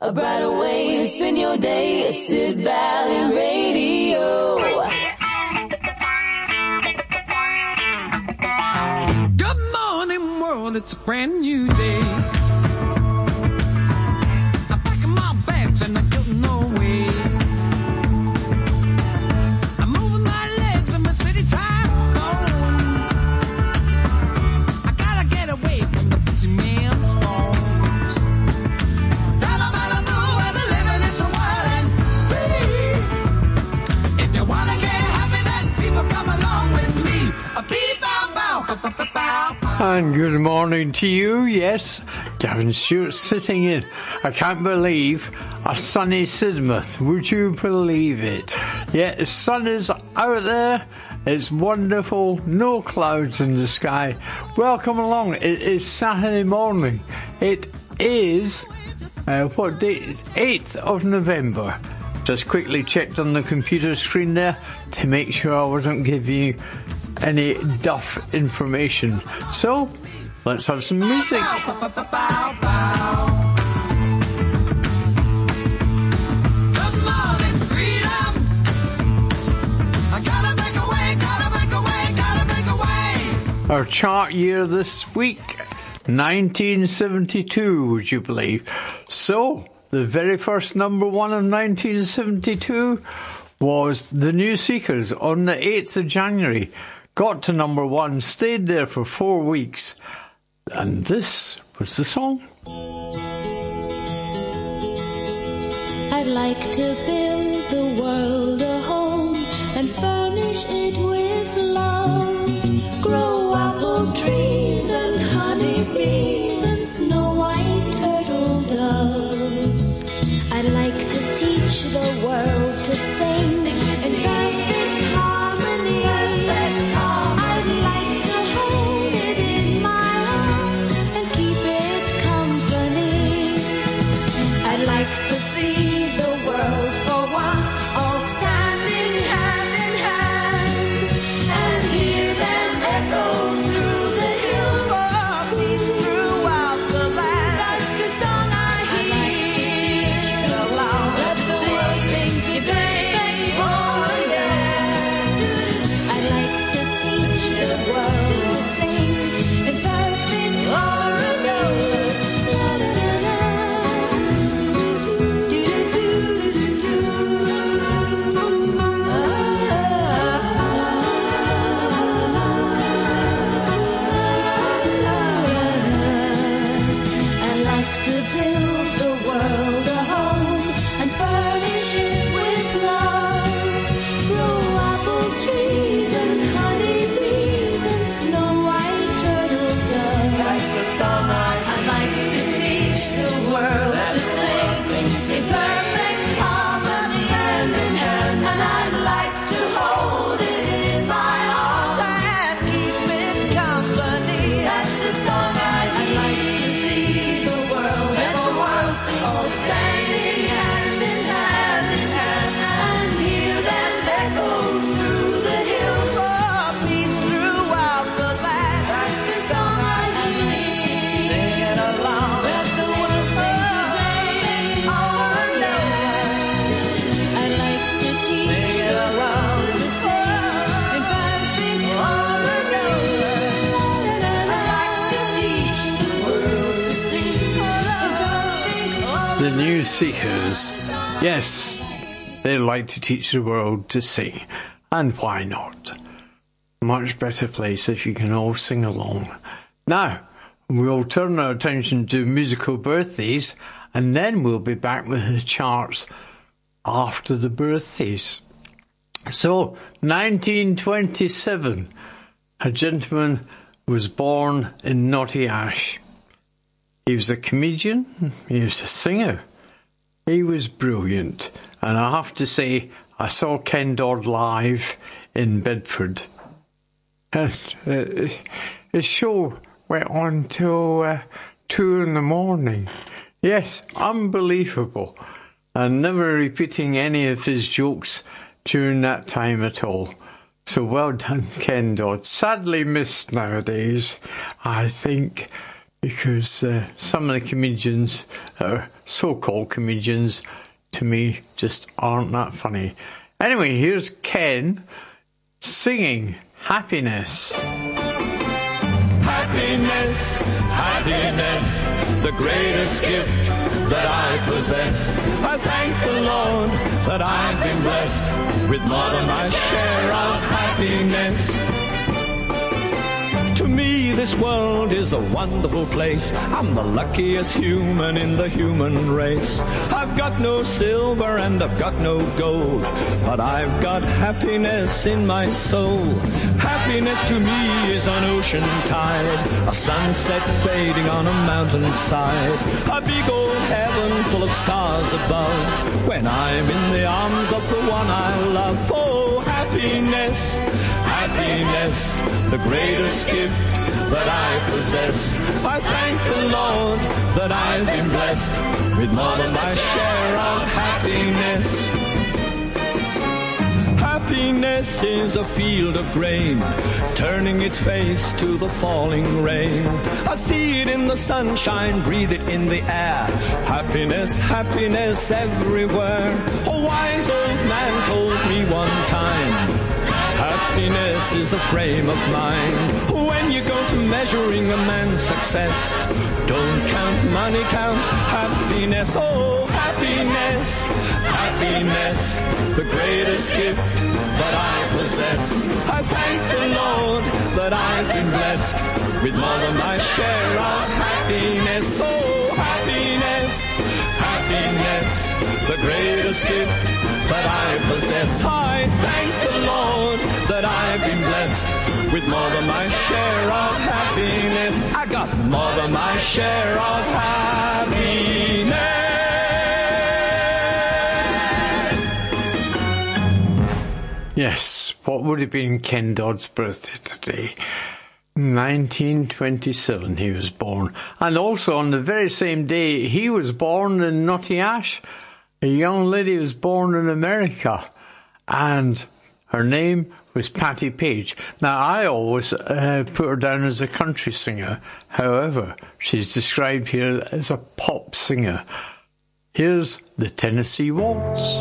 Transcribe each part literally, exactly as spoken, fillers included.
a brighter way to spend your day. Sid Valley Radio. Good morning, world. It's a brand new day. I'm packing my bags and I'm getting away. I'm moving my legs and my city time bones. I gotta get away from the busy man's phones. Down about a blue where the living is so wild and free. If you wanna get happy, then people come along with me. A beep, bow, bow, bow, bow, bow, bow. And good morning to you. Yes, Gavin Stewart sitting in, I can't believe, a sunny Sidmouth. Would you believe it? Yeah, the sun is out there. It's wonderful. No clouds in the sky. Welcome along. It is Saturday morning. It is, uh, what date? eighth of November. Just quickly checked on the computer screen there to make sure I wasn't giving you any duff information. So, let's have some music. Our chart year this week, nineteen seventy-two, would you believe? So, the very first number one of nineteen seventy-two was The New Seekers on the eighth of January. Got to number one, stayed there for four weeks, and this was the song. I'd like to build the world a home and furnish it with love. Grow apple trees and honey bees and snow white turtle doves. I'd like to teach the world to sing in perfect harmony. I'd like to hold it in my arms and keep it company. I'd like to see the world for once all standing hand in hand and hear them echo through the hills for peace throughout the land. That's the song I hear aloud. Let the world sing today. Oh yeah. I'd like to teach the world to sing in perfect harmony. I'd like to build the world a home and furnish it with love. Grow apple trees and honey bees and snow white turtle doves. That's the song I'd like to teach the world to sing in perfect harmony, hand in hand. And I'd like to hold it in my arms and keep it company. That's the song I'd like to see the world, let the world sing, all standing hand in hand in hand, and hear them echo through the hills for peace throughout the land. That's the song I'd like to teach, sing it along, let the world sing today. Oh yeah. I'd like to teach sing it along in perfect harmony. I'd like to teach the world to sing in perfect harmony. The New Seekers. Yes, they like to teach the world to sing. And why not? Much better place if you can all sing along. Now, we'll turn our attention to musical birthdays, and then we'll be back with the charts after the birthdays. So, nineteen twenty-seven, a gentleman was born in Naughty Ash. He was a comedian, he was a singer, he was brilliant, and I have to say, I saw Ken Dodd live in Bedford. And, uh, his show went on till uh, two in the morning. Yes, unbelievable. And never repeating any of his jokes during that time at all. So well done, Ken Dodd. Sadly missed nowadays, I think, because uh, some of the comedians, or so-called comedians, to me just aren't that funny. Anyway, here's Ken singing Happiness. Happiness, happiness, the greatest gift that I possess. I thank the Lord that I've been blessed with more than my share of happiness. To me, this world is a wonderful place. I'm the luckiest human in the human race. I've got no silver and I've got no gold, but I've got happiness in my soul. Happiness to me is an ocean tide, a sunset fading on a mountainside, a big old heaven full of stars above, when I'm in the arms of the one I love. Oh, happiness, happiness, the greatest gift that I possess. I thank the Lord that I've been blessed with more than my share of happiness. Happiness is a field of grain, turning its face to the falling rain. I see it in the sunshine, breathe it in the air. Happiness, happiness everywhere. A wise old man told me one time, happiness is a frame of mind. When you go to measuring a man's success, don't count money, count happiness. Oh, happiness, happiness, the greatest gift that I possess. I thank the Lord that I've been blessed with more than my share of happiness. Oh, happiness, happiness, the greatest gift that I possess. I thank the Lord that I've been blessed with more than my share of happiness. I got more than my share of happiness. Yes, what would have been Ken Dodd's birthday today? nineteen twenty-seven he was born. And also on the very same day he was born in Naughty Ash, a young lady was born in America, and her name was Patti Page. Now, I always uh, put her down as a country singer. However, she's described here as a pop singer. Here's the Tennessee Waltz.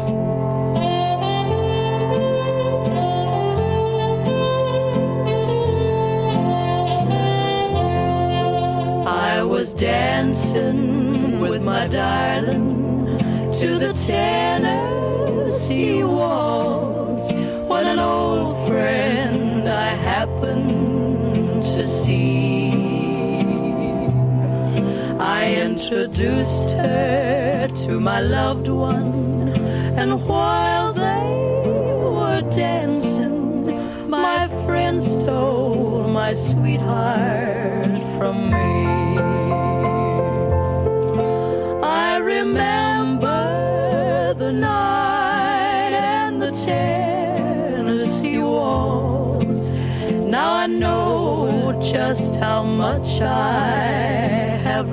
I was dancing with my darling to the Tennessee Waltz when an old friend I happened to see. I introduced her to my loved one, and while they were dancing, my friend stole my sweetheart from me. I remember the night and the Tennessee Waltz. Now I know just how much I have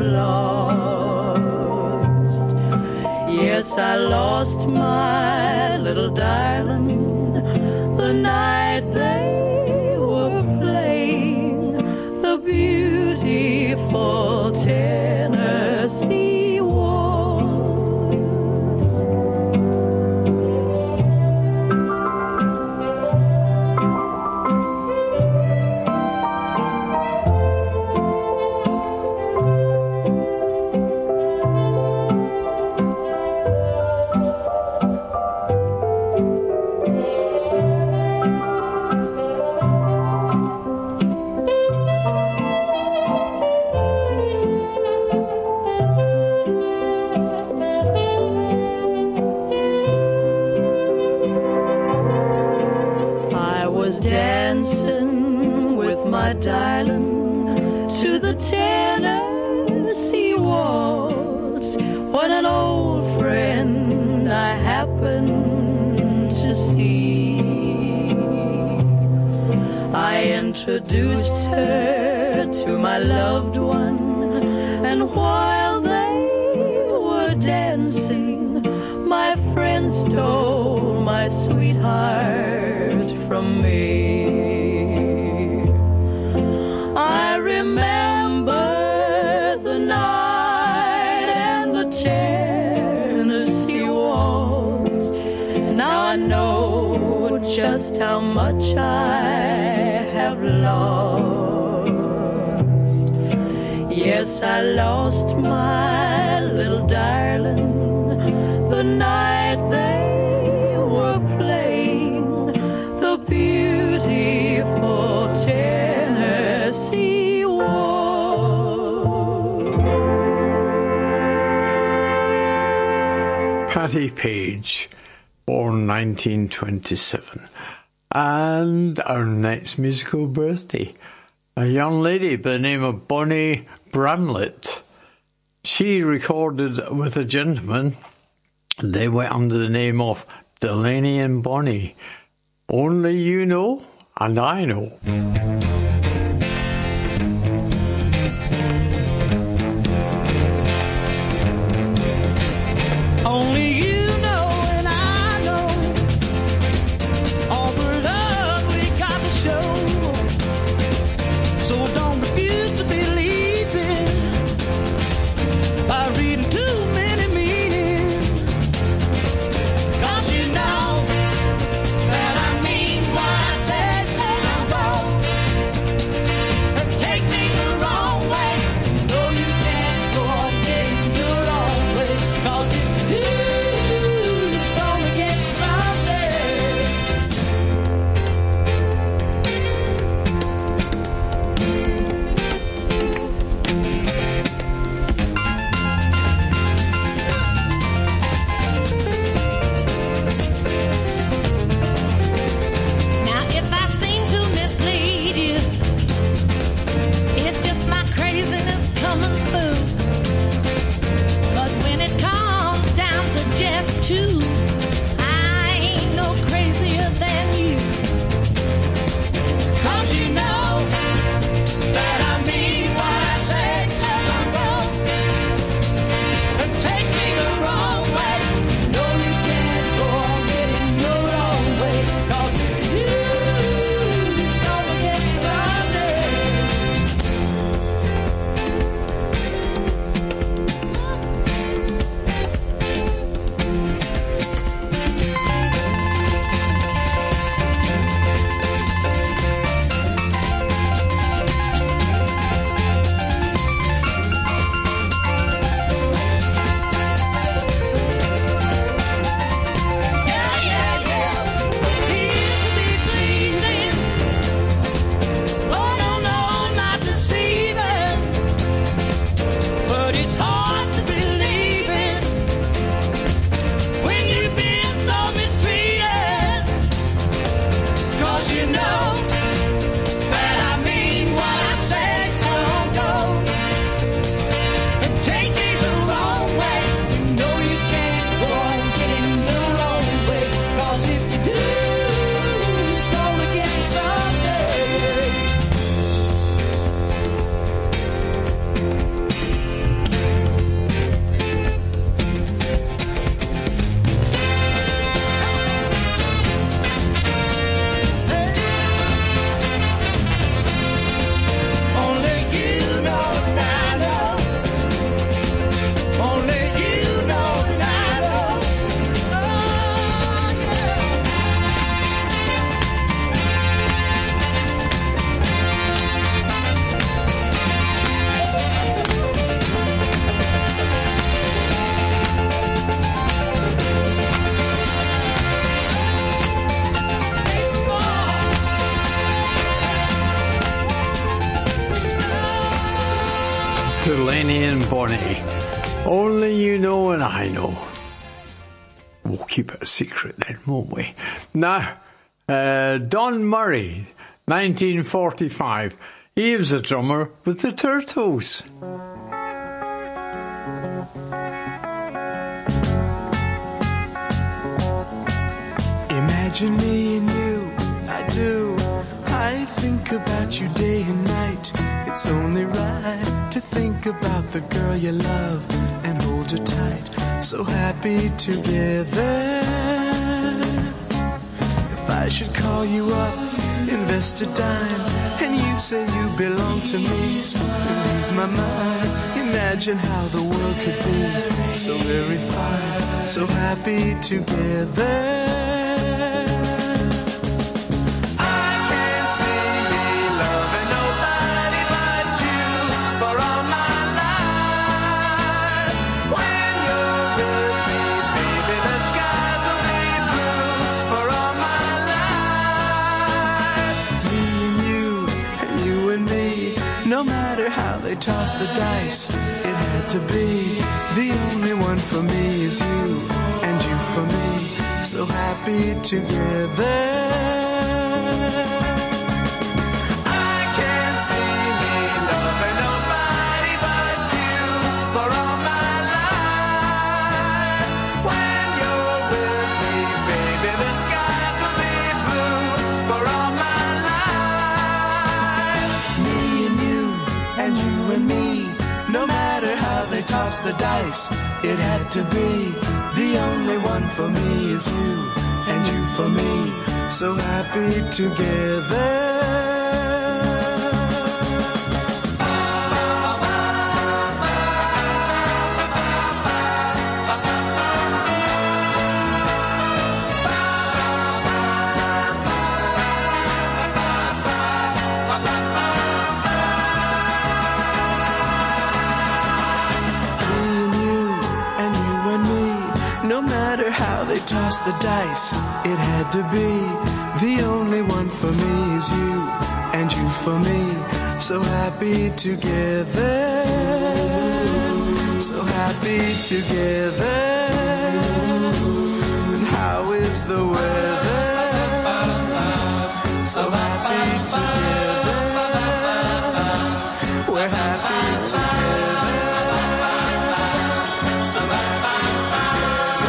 lost. Yes, I lost my little darling the night they were playing the beautiful Tennessee Waltz. Dancing with my darling to the Tennessee Waltz when an old friend I happened to see. I introduced her to my loved one, and while they were dancing, my friend stole my sweetheart from me. I remember just how much I have lost. Yes, I lost my little darling the night they were playing the beautiful Tennessee Waltz. Patti Page, born nineteen twenty-seven. And our next musical birthday, a young lady by the name of Bonnie Bramlett. She recorded with a gentleman. They went under the name of Delaney and Bonnie. Only You Know and I Know. Only you know and I know all the love we got to show. So don't refuse to believe it by reading too many meanings. 'Cause you know that I mean what I say, so don't go and take me the wrong way. No, you can't go on getting your own way. 'Cause if you do, it's gonna get someday. Now, if I seem to mislead you, it's just my craziness coming through. But when it comes down to just two, I ain't no crazier than you. 'Cause you know that I mean what I say, so don't go and take me the wrong way. No, you can't go on getting your own way. 'Cause if you do, it's gonna get someday. Yeah, yeah, yeah. He used to be pleasing. Oh, no, no, not deceiving. But it's hard to believe it when you've been so mistreated. 'Cause you know that I mean what I say, so don't go and take me the wrong way. No, you can't go on getting your own way. 'Cause if you do, it's gonna get you someday. Only you know and I know. Only you know and I know. Oh, yeah. Delaney and Bonnie. Only You Know and I Know. We'll keep it a secret then, won't we? Now, uh, Don Murray, nineteen forty-five. He was a drummer with the Turtles. Imagine me and you, I do. I think about you day and night. It's only right to think about the girl you love and hold her tight. So happy together. If I should call you up, invest a dime, and you say you belong to me, so ease my mind. Imagine how the world could be so very fine, so happy together. the dice. It had to be. The only one for me is you, and you for me. So happy together. I can't see me loving nobody but you for all my life. When you're with me, baby, the skies will be blue for all my life. Me and you, and you and me. No matter how they toss the dice, it had to be. The only one for me is you, and you for me. So happy together. Toss the dice, it had to be. The only one for me is you, and you for me. So happy together. So happy together. And how is the weather? So happy together. We're happy together. So happy together.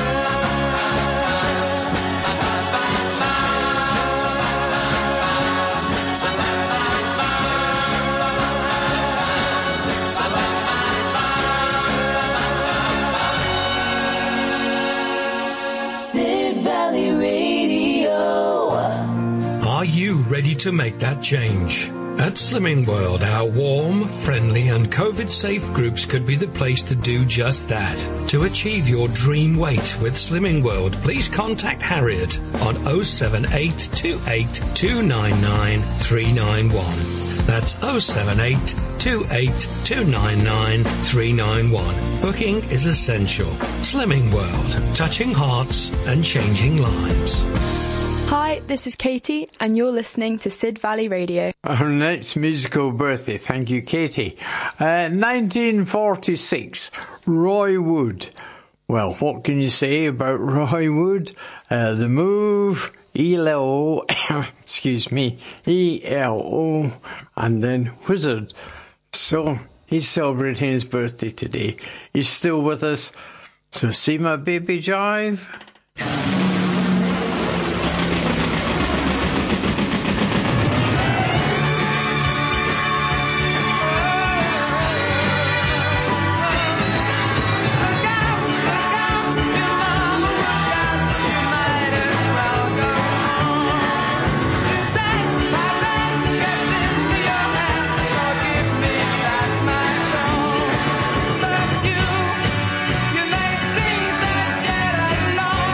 Are you ready to make that change? At Slimming World, our warm, friendly and COVID-safe groups could be the place to do just that. To achieve your dream weight with Slimming World, please contact Harriet on oh seven eight two eight two nine nine three nine one. That's oh seven eight two eight two nine nine three nine one. Booking is essential. Slimming World, touching hearts and changing lives. Hi, this is Katie, and you're listening to Sid Valley Radio. Our next musical birthday, thank you, Katie. Uh, nineteen forty-six, Roy Wood. Well, what can you say about Roy Wood? Uh, the Move, E L O, excuse me, E L O, and then Wizard. So, he's celebrating his birthday today. He's still with us. So, see my baby jive? You make things that get along.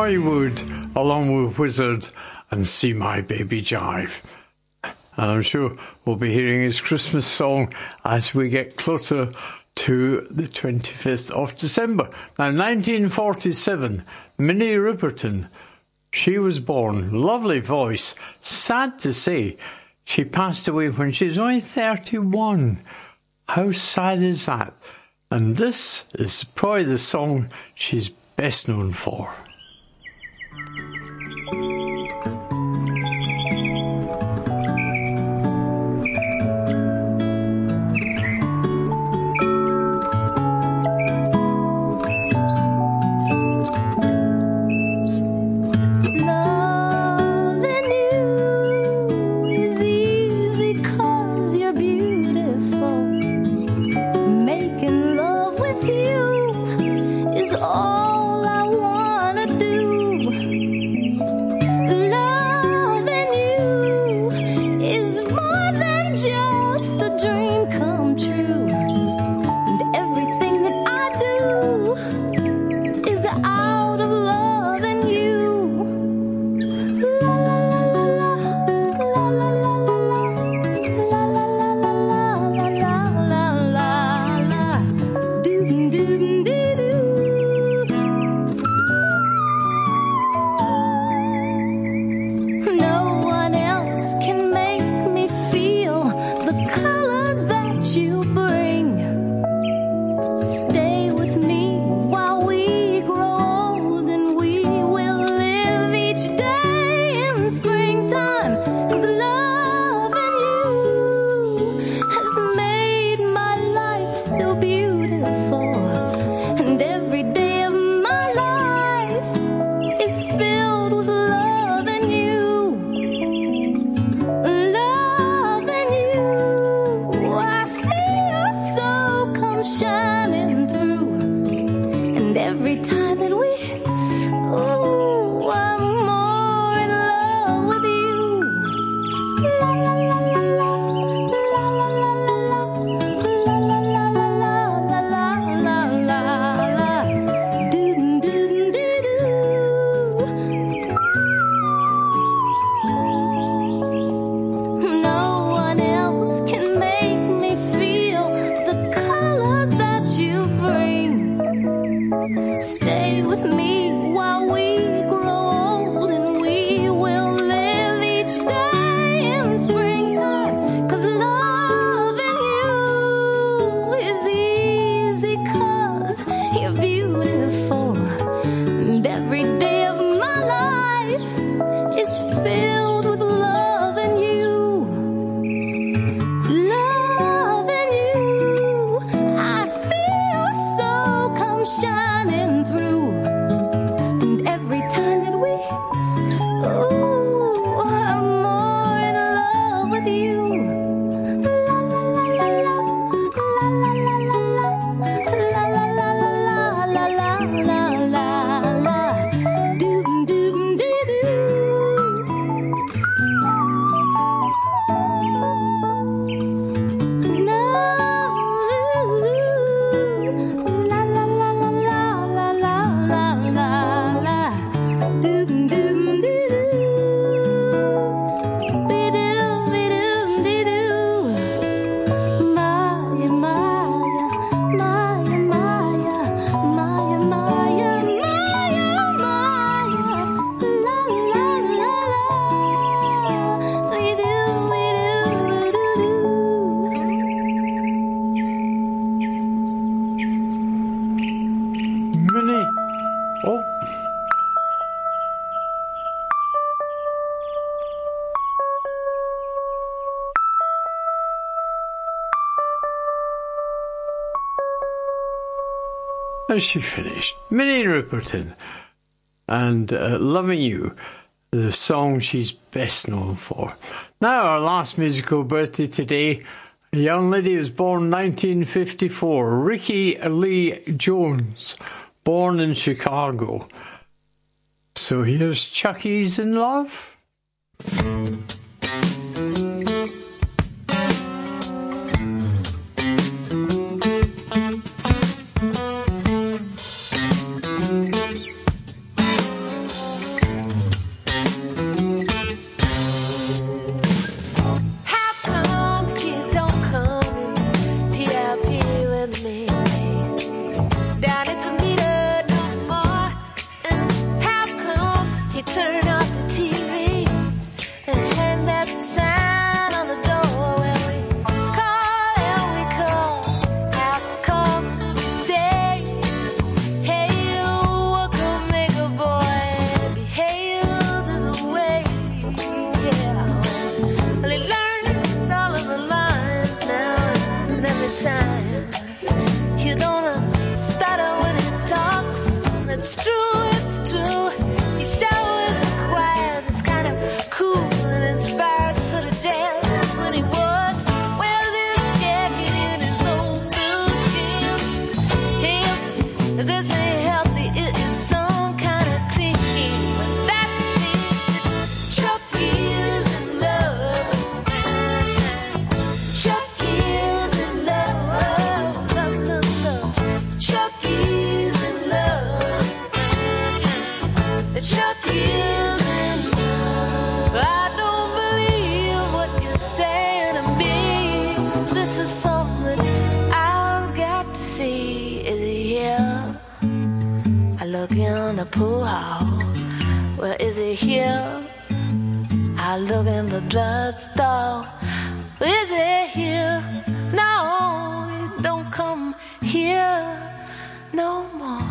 Hollywood along with Wizard and See My Baby Jive. And I'm sure we'll be hearing his Christmas song as we get closer to the twenty-fifth of December. Now, nineteen forty-seven, Minnie Riperton, she was born. Lovely voice. Sad to say, she passed away when she was only thirty-one. How sad is that? And this is probably the song she's best known for. As she finished, Minnie Riperton and uh, Loving You, the song she's best known for. Now, our last musical birthday today, a young lady was born nineteen fifty-four, Ricky Lee Jones, born in Chicago. So here's Chucky's in Love. this is something I've got to see. Is he here? I look in the pool hall. Well, is he here? I look in the drugstore. Is he here? No, he don't come here no more.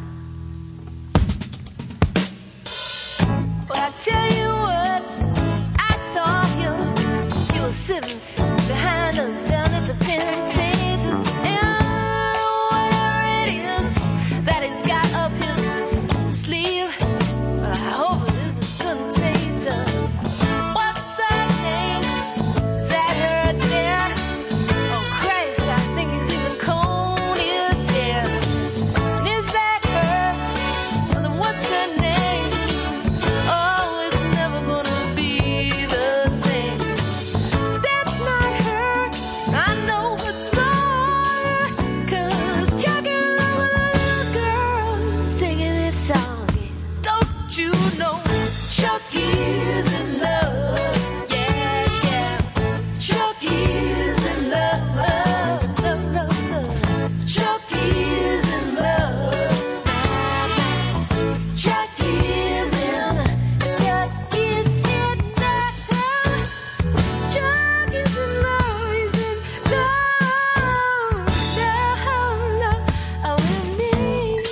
Well, I tell you what, I saw him. He was sitting behind us down at the Pentateuch, and whatever it is that he's got up his sleeve, well, I hope it isn't contagious. What's her name? Is that her there? Oh Christ, I think he's even combed his hair. And is that her? Well, then what's her name? Oh, it's never gonna be the same. That's not her. I know what's wrong. 'Cause jogging along with a little girl singing this song. Don't you know Chucky's in love? Yeah, yeah. Chucky's in love. Love, love, love. Chucky's in love. Chucky's in, Chucky's in love. Chucky's in love. He's in love, love, love with me.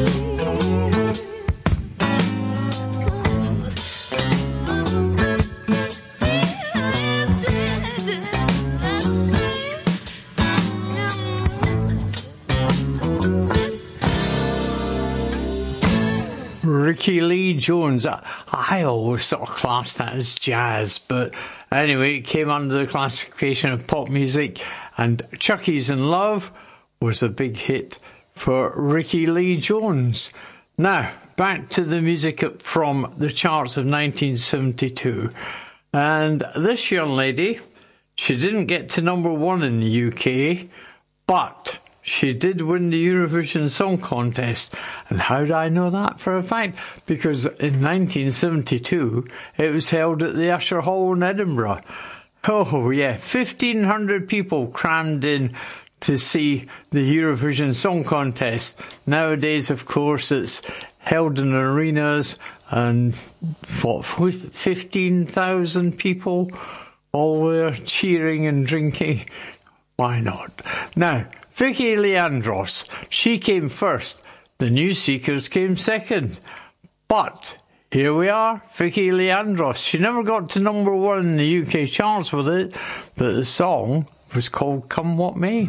Ricky Lee Jones. I, I always sort of classed that as jazz, but anyway, it came under the classification of pop music, and Chucky's in Love was a big hit for Ricky Lee Jones. Now, back to the music up from the charts of nineteen seventy-two. And this young lady, she didn't get to number one in the U K, but she did win the Eurovision Song Contest. And how do I know that for a fact? Because in nineteen seventy-two, it was held at the Usher Hall in Edinburgh. Oh yeah, fifteen hundred people crammed in to see the Eurovision Song Contest. Nowadays, of course, it's held in arenas and what, fifteen thousand people all there cheering and drinking. Why not? Now, Vicky Leandros, she came first. The New Seekers came second. But here we are, Vicky Leandros. She never got to number one in the U K charts with it, but the song was called Come What May.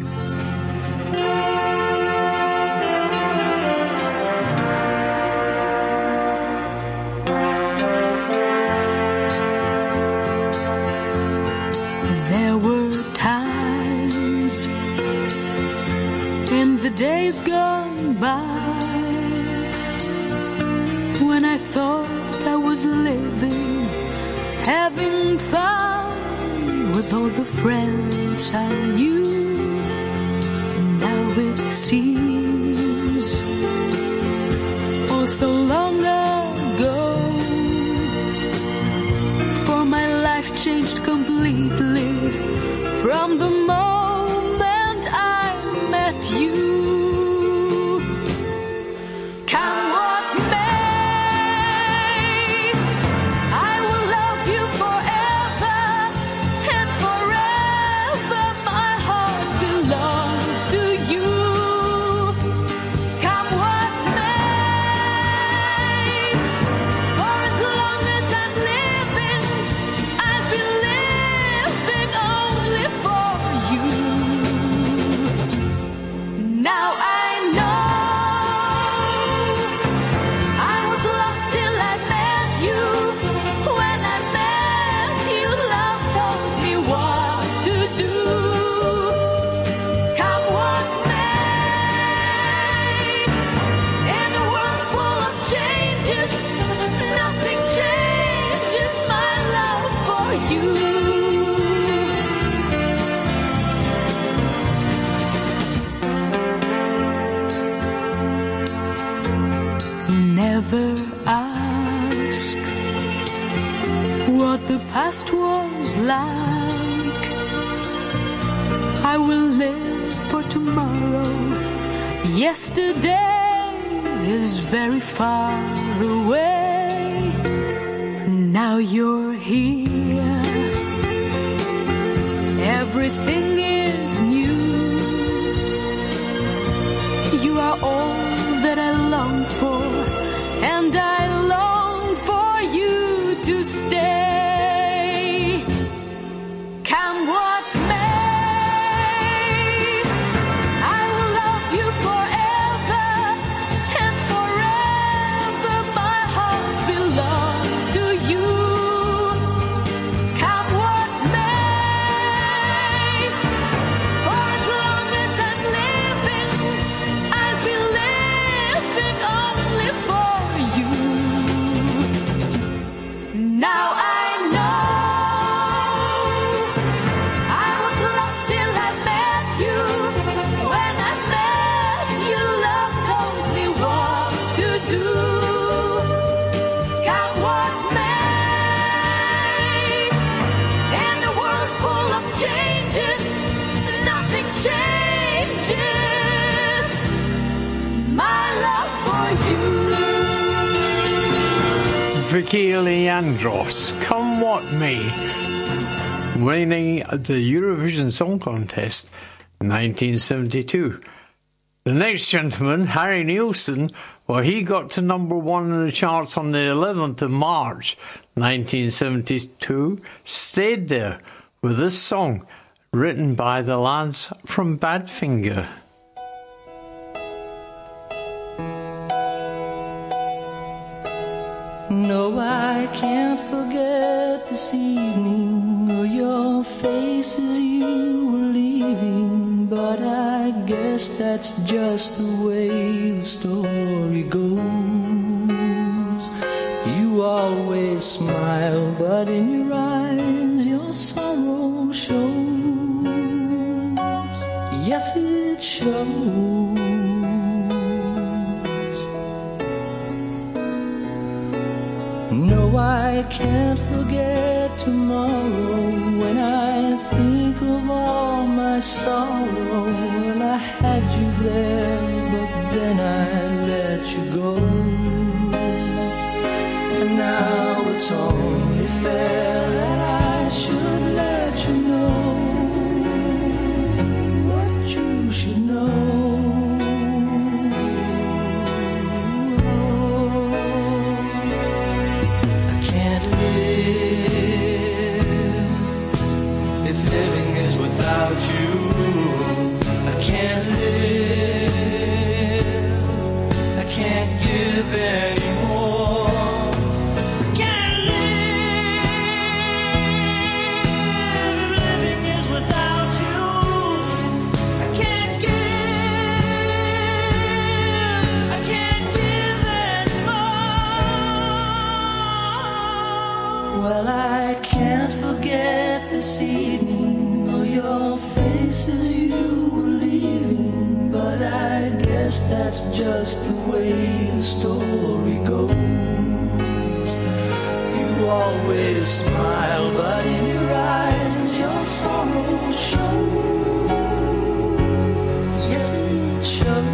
There were times in the days gone by when I thought I was living, having fun with all the friends I knew. Now it seems oh so long ago, for my life changed completely from the moment I met you. Come what may, I will love you forever, and forever my heart belongs to you. Come what may, for as long as I'm living, I'll be living only for you. Now I know I was lost till I met you. When I met you, love told me what to do. Come what may, in a world full of changes, nothing changes my love for you. Never ask what the past was like. I will live for tomorrow. Yesterday is very far away. Now you're here. Everything is new. You are all that I long for, and I long for you to stay. Come what may, I will love you forever, and forever my heart belongs to you. Come what may, for as long as I'm living, I'll be living only for you. Now I know I was lost till I met you. When I met you, love told me what to do. Come what may, in a world full of changes, nothing changes my love for you. Vicky Leandros, Come What May, winning the Eurovision Song Contest nineteen seventy-two. The next gentleman, Harry Nilsson, well, he got to number one in the charts on the eleventh of March nineteen seventy-two, stayed there with this song written by the lads from Badfinger. No, I can't forget this evening or your face as you were leaving, but I guess that's just the way the story goes. You always smile, but in your eyes your sorrow shows. Yes, it shows. No, I can't forget tomorrow when I think of all my sorrow. Well, I had you there, but then I let you go. And now it's only fair that I should let you know what you should know. That's just the way the story goes. You always smile, but in your eyes your sorrow shows. Yes, it shows.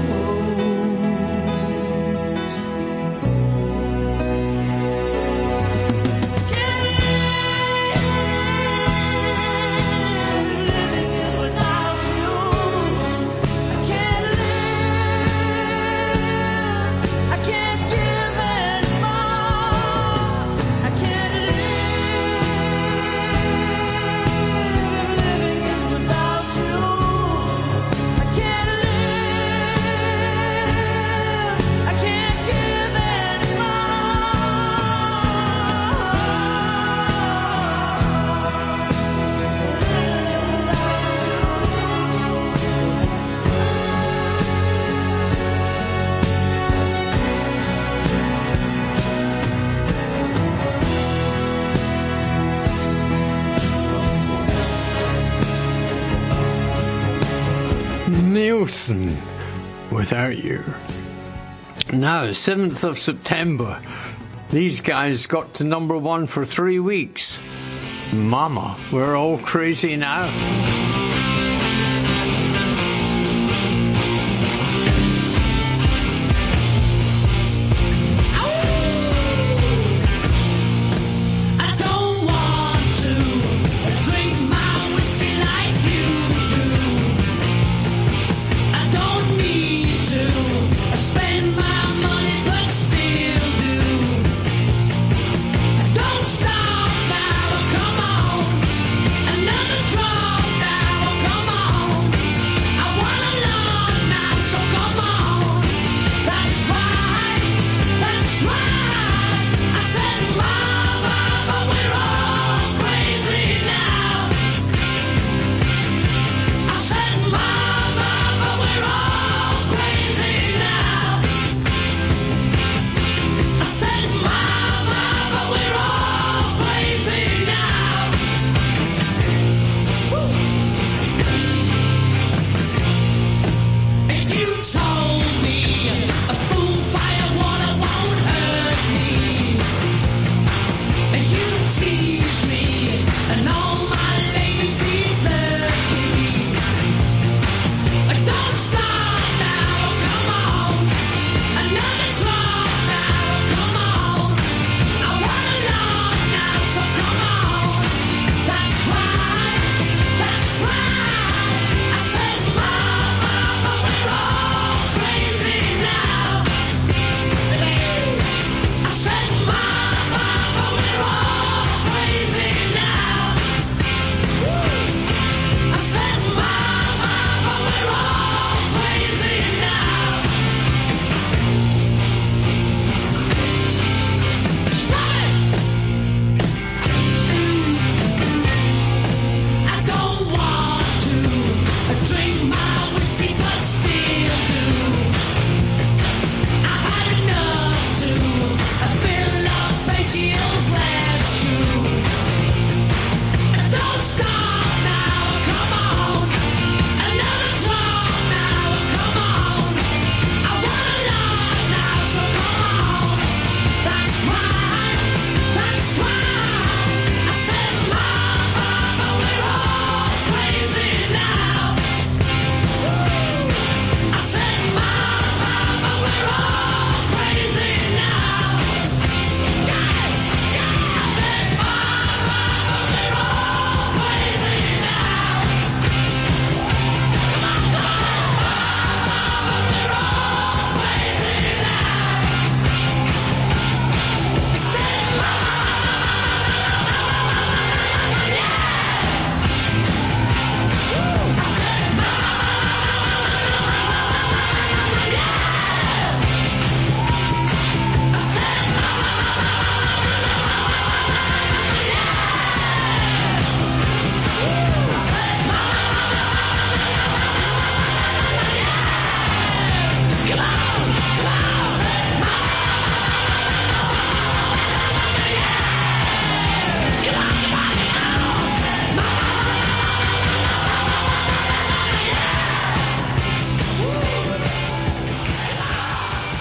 Nilsson, Without You. Now, seventh of September, these guys got to number one for three weeks. Mama, We're All Crazy Now.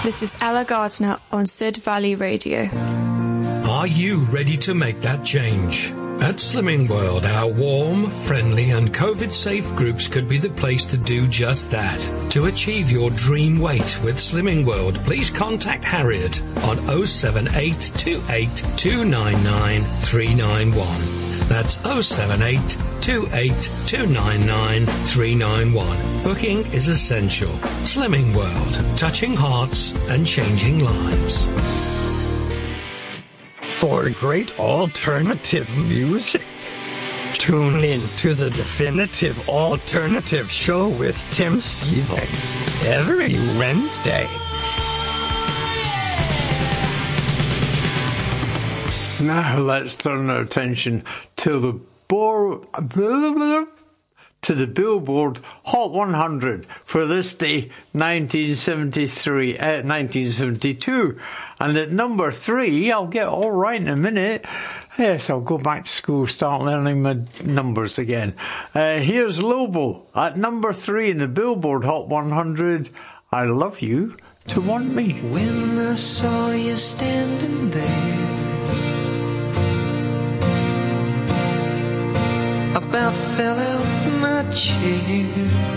This is Ella Gardner on Sid Valley Radio. Are you ready to make that change? At Slimming World, our warm, friendly and COVID-safe groups could be the place to do just that. To achieve your dream weight with Slimming World, please contact Harriet on oh seven eight two eight two nine nine three nine one. That's oh seven eight two eight two nine nine three nine one. Booking is essential. Slimming World, touching hearts and changing lives. For great alternative music, tune in to the Definitive Alternative Show with Tim Stevens every Wednesday. Now let's turn our attention to the bor- to the Billboard Hot one hundred for this day, nineteen seventy-three, uh, nineteen seventy-two. And at number three, I'll get all right in a minute. Yes, I'll go back to school, start learning my numbers again. Uh, here's Lobo at number three in the Billboard Hot one hundred. I Love You to Want Me. When I saw you standing there, about fell out my chair.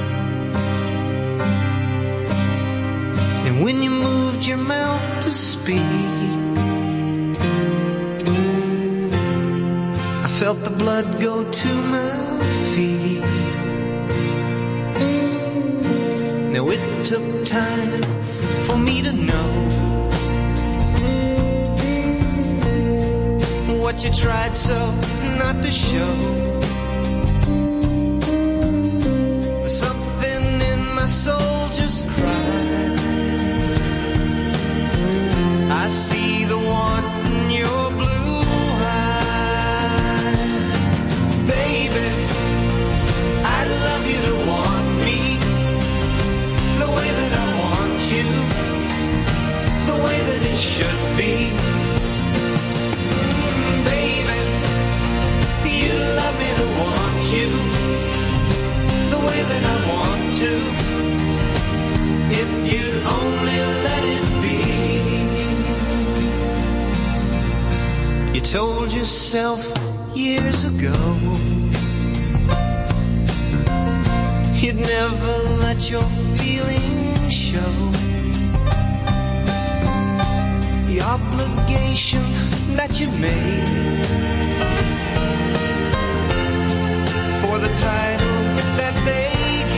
And when you moved your mouth to speak, I felt the blood go to my feet. Now it took time for me to know what you tried so not to show. Something in my soul just cried. I see the want in your blue eyes. Baby, I'd love you to want me the way that I want you, the way that it should be. Mm, baby, you love me to want you the way that I want to, if you'd only let it be. You told yourself years ago you'd never let your feelings show. The obligation that you made for the title that they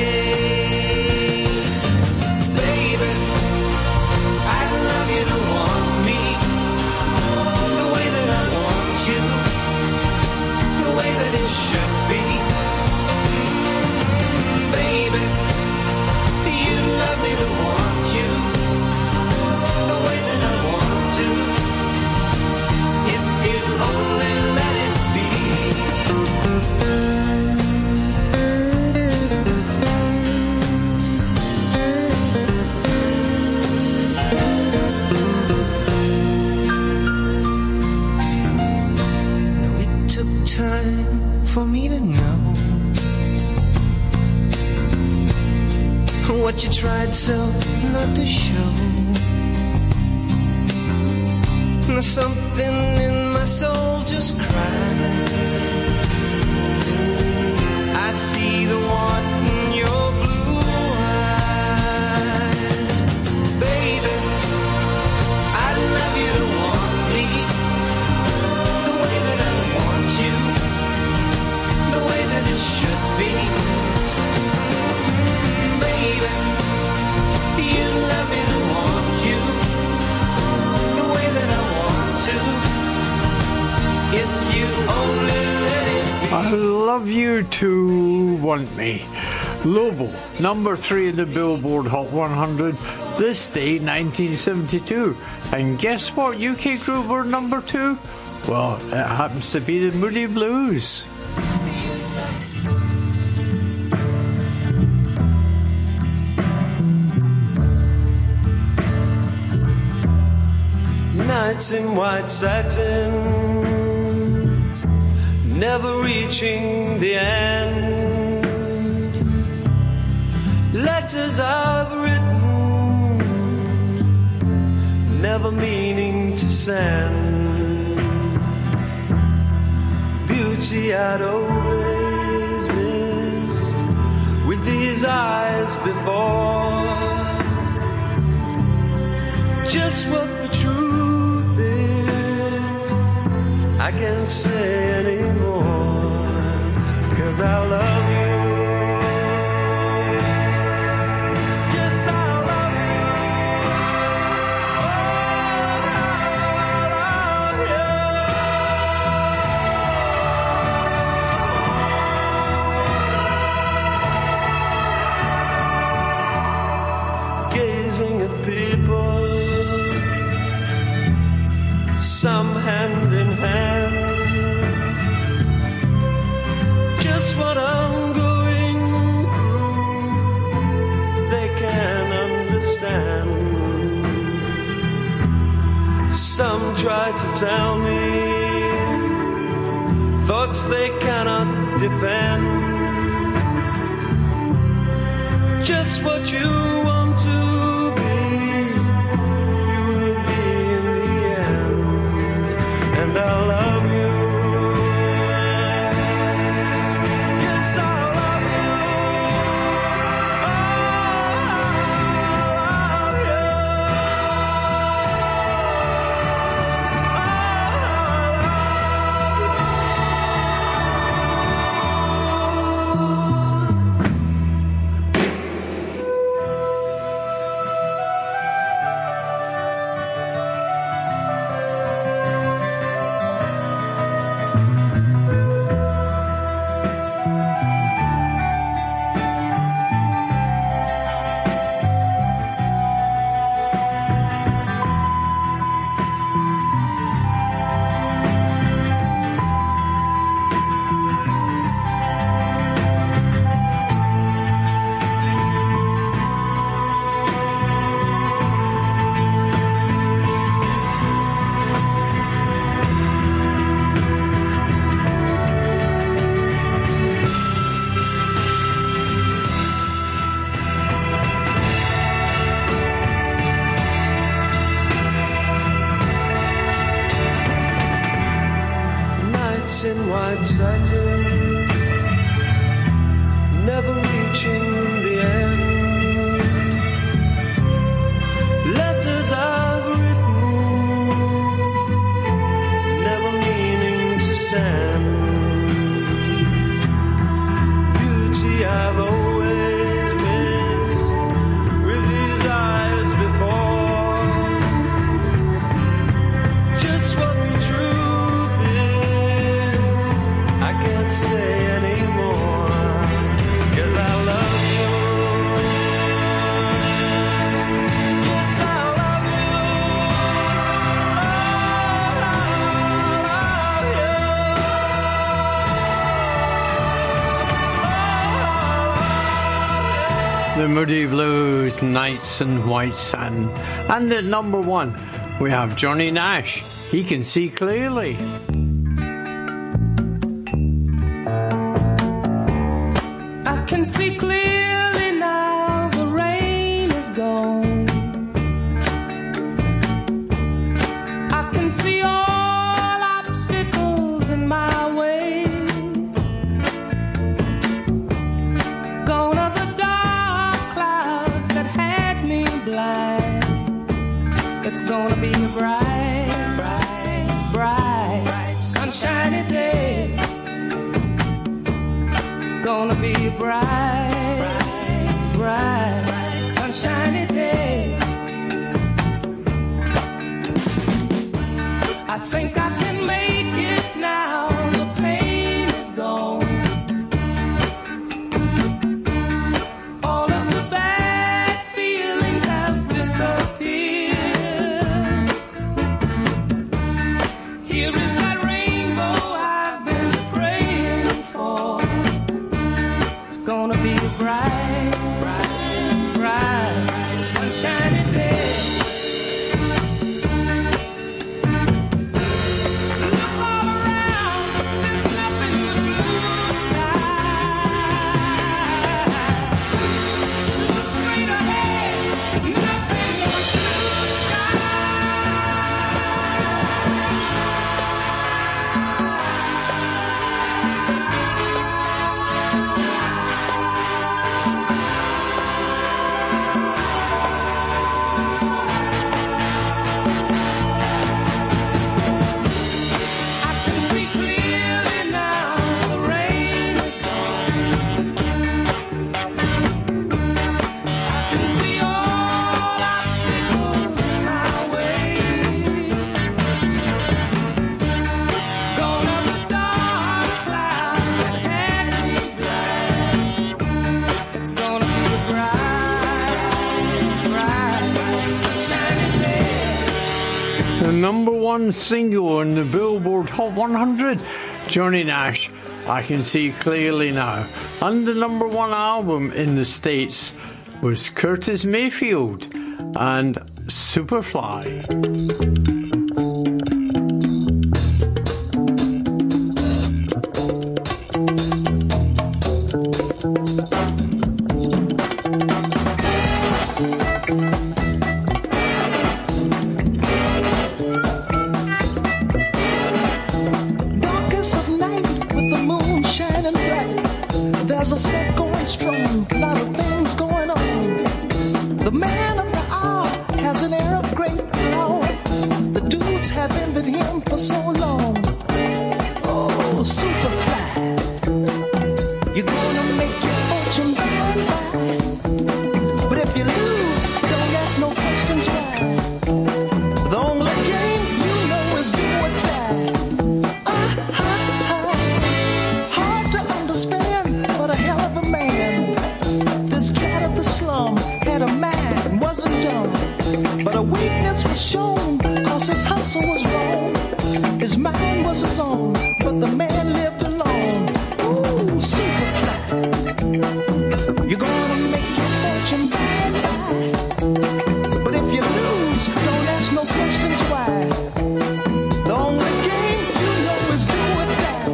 gave. Baby, I'd love you to want me the way that I want you, the way that it should be. Mm, baby, you'd love me to want you the way that I want to, if you'd only let it be. Time for me to know what you tried so not to show. There's something in my soul just cried. I see the want in your blue eyes. Baby, I'd love you to want me the way that I want you, the way that it should be. Mm, baby, you'd love me to want you the way that I want to, if you only let it be. I Love You to Want Me. Lobo, number three in the Billboard Hot one hundred, this day, nineteen seventy-two. And guess what U K group were number two? Well, it happens to be the Moody Blues. Nights in white satin, never reaching the end. Letters I've written never meaning to send. Beauty I'd always missed with these eyes before. Just what the truth is, I can't say anymore, 'cause I love you. Yes, I love you. Oh, I love you. Gazing at people, some hand in hand, just what I'm going through, they can understand. Some try to tell me thoughts they cannot defend. Just what you want to be, you will be in the end. And I love you. Yes, I love you. Oh, I love you. In white satin, never reaching the end. Letters I've written, never meaning to send. Beauty I've always missed with these eyes before. Just what the truth is, I can't say anymore, 'cause I love you. Yes, I love you. Oh, I love you. The Moody Blues, Nights in White Satin. And at number one, we have Johnny Nash. He Can See Clearly. I can see clearly now, the rain is gone. I can see all obstacles in my way. Gone are the dark clouds that had me blind. It's gonna be a bright, bright, bright, bright sunshiny day. Gonna be a bright, bright, bright, bright, sunshiny day. I think I can make it now, the pain is gone. All of the bad feelings have disappeared. Here is that rainbow I've been praying for. Gonna be a bright, bright, bright, sunshiny day. The number one single in the Billboard Hot one hundred, Johnny Nash, I Can See Clearly Now. And the number one album in the States was Curtis Mayfield and Superfly. There's a set going strong, a lot of things going on. The man of the hour has an air of great power. The dudes have envied him for so long. Oh, Superfly, you're gonna make your fortune by and by. But if you lose, don't ask no questions why. The only game you know is do or die. Ah, ha, ha. Hard to understand, but a hell of a man. This cat of the slum had a mind, wasn't dumb. But a weakness was shown, cause his hustle was wrong. His mind was his own, but the man lived alone. Ooh, Superfly, you're gonna make your fortune by and by. But if you lose, don't ask no questions why. The only game you know is do or die.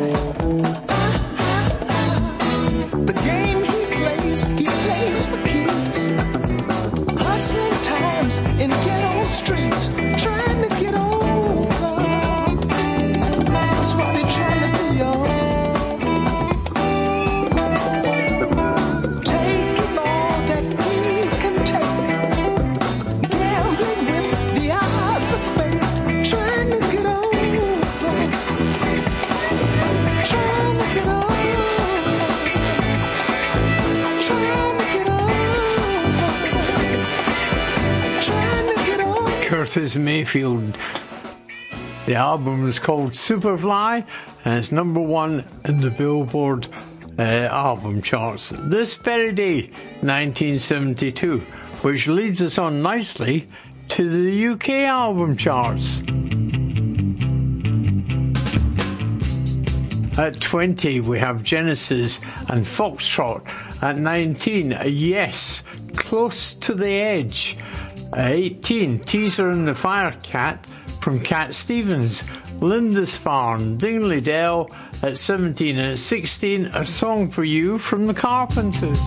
The game he plays, he plays for keys. Hustling times in ghetto streets, trying to get over. That's what he trying to do, y'all. Taking all that he can take, gambling with the odds of fate, trying to get over, trying to get over, trying to get over, trying to get over. Curtis Mayfield. The album is called Superfly and it's number one in the Billboard uh, album charts this very day, nineteen seventy-two, which leads us on nicely to the U K album charts. At twenty, we have Genesis and Foxtrot. At nineteen, Yes, Close to the Edge. At eighteen, Teaser and the Firecat from Cat Stevens. Lindisfarne, Dingley Dell. At seventeen. And at sixteen, A Song for You from the Carpenters.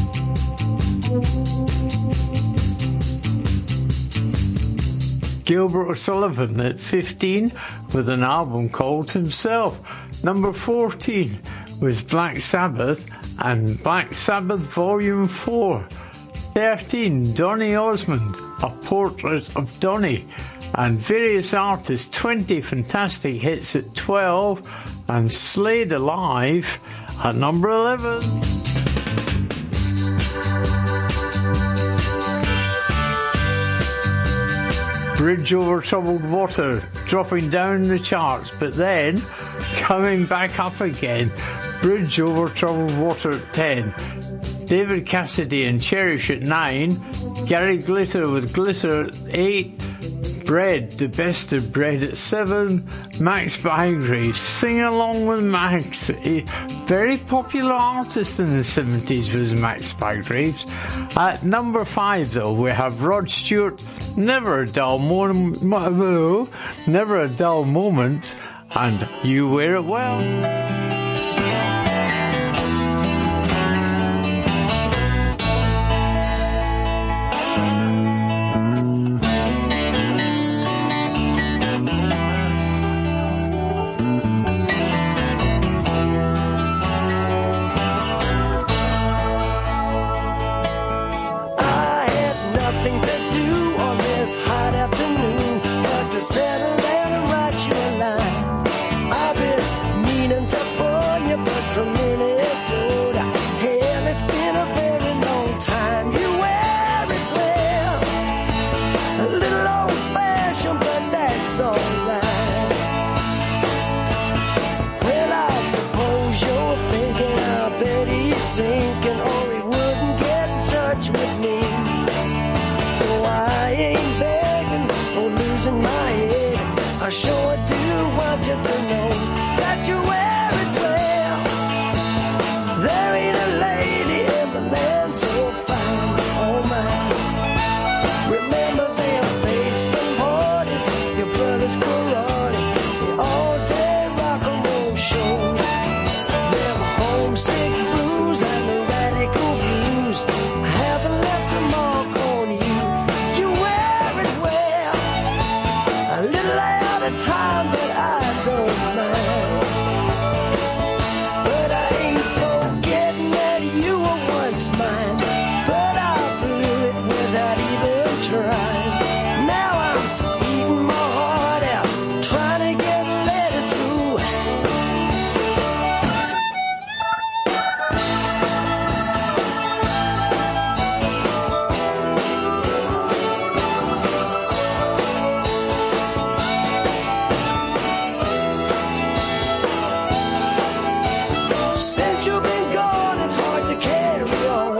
Gilbert O'Sullivan at fifteen with an album called Himself. Number fourteen was Black Sabbath and Black Sabbath Volume four. thirteen, Donny Osmond, A Portrait of Donny. And various artists, twenty fantastic hits at twelve, and Slade Alive at number eleven. Bridge Over Troubled Water, dropping down the charts, but then coming back up again. Bridge Over Troubled Water at ten. David Cassidy and Cherish at nine. Gary Glitter with Glitter at eight. Bread, The Best of Bread at seven. Max Bygrave, Sing Along with Max. A very popular artist in the seventies was Max Bygraves. At number five, though, we have Rod Stewart, Never a Dull Moment, Never a Dull Moment, and You Wear It Well. Hot afternoon, but to settle down and write you a line. I've been meaning to phone you, but from Minnesota, hell, it's been a very long time. You wear it well, a little old-fashioned, but that's alright. Well, I suppose you're thinking, I bet he's sinking, or he wouldn't get in touch with me. I ain't begging or losing my head. Since you've been gone, it's hard to carry on.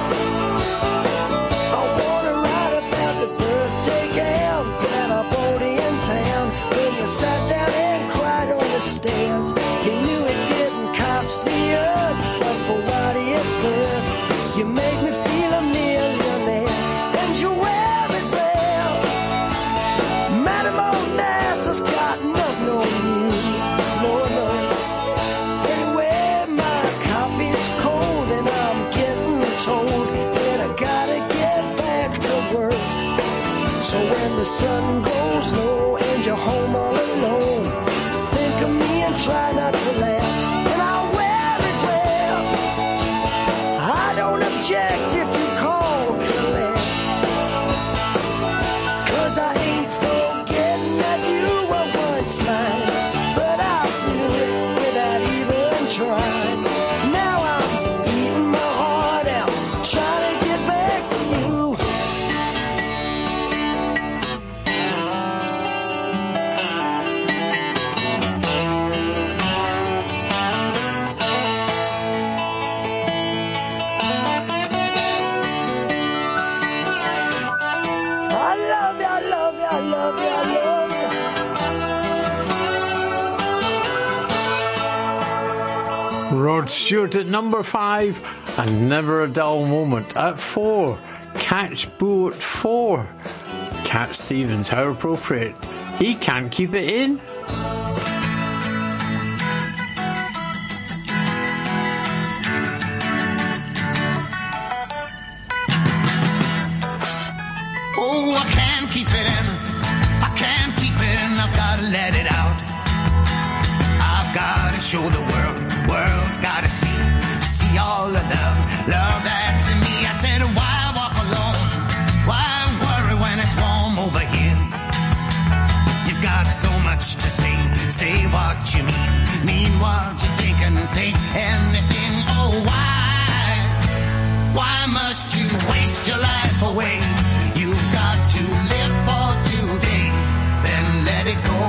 I wanna write about the birthday gown that I bought in town. When you sat down and cried on the stairs, you knew it didn't cost the earth, but for what it's worth, you make me feel a millionaire, and you wear it well. Madam O'Nass has got nothing on you, no, no. Anyway, my coffee's cold and I'm getting told that I gotta get back to work. So when the sun goes low and you're home all alone, think of me and try not to laugh, and I'll wear it well. I don't object if you call collect, 'cause I ain't forgetting that you were once mine, but I'll do it without even trying. Now I'm beating my heart out, trying to get back to you. I love you, I love you, I love you, I love you. Rod Stewart at number five, and Never a Dull Moment at four. Catch Boo at four. Cat Stevens, how appropriate. He can't keep it in. Oh, I can't keep it in. I can't keep it in. I've got to let it out. I've got to show the world. World's got to see. See all the love. Love that's in me. I said, why walk alone? Why worry when it's warm over here? You've got so much to say. Say what you mean. Mean what you think and think anything. Oh, why? Why must you waste your life away? You've got to live for today, then let it go.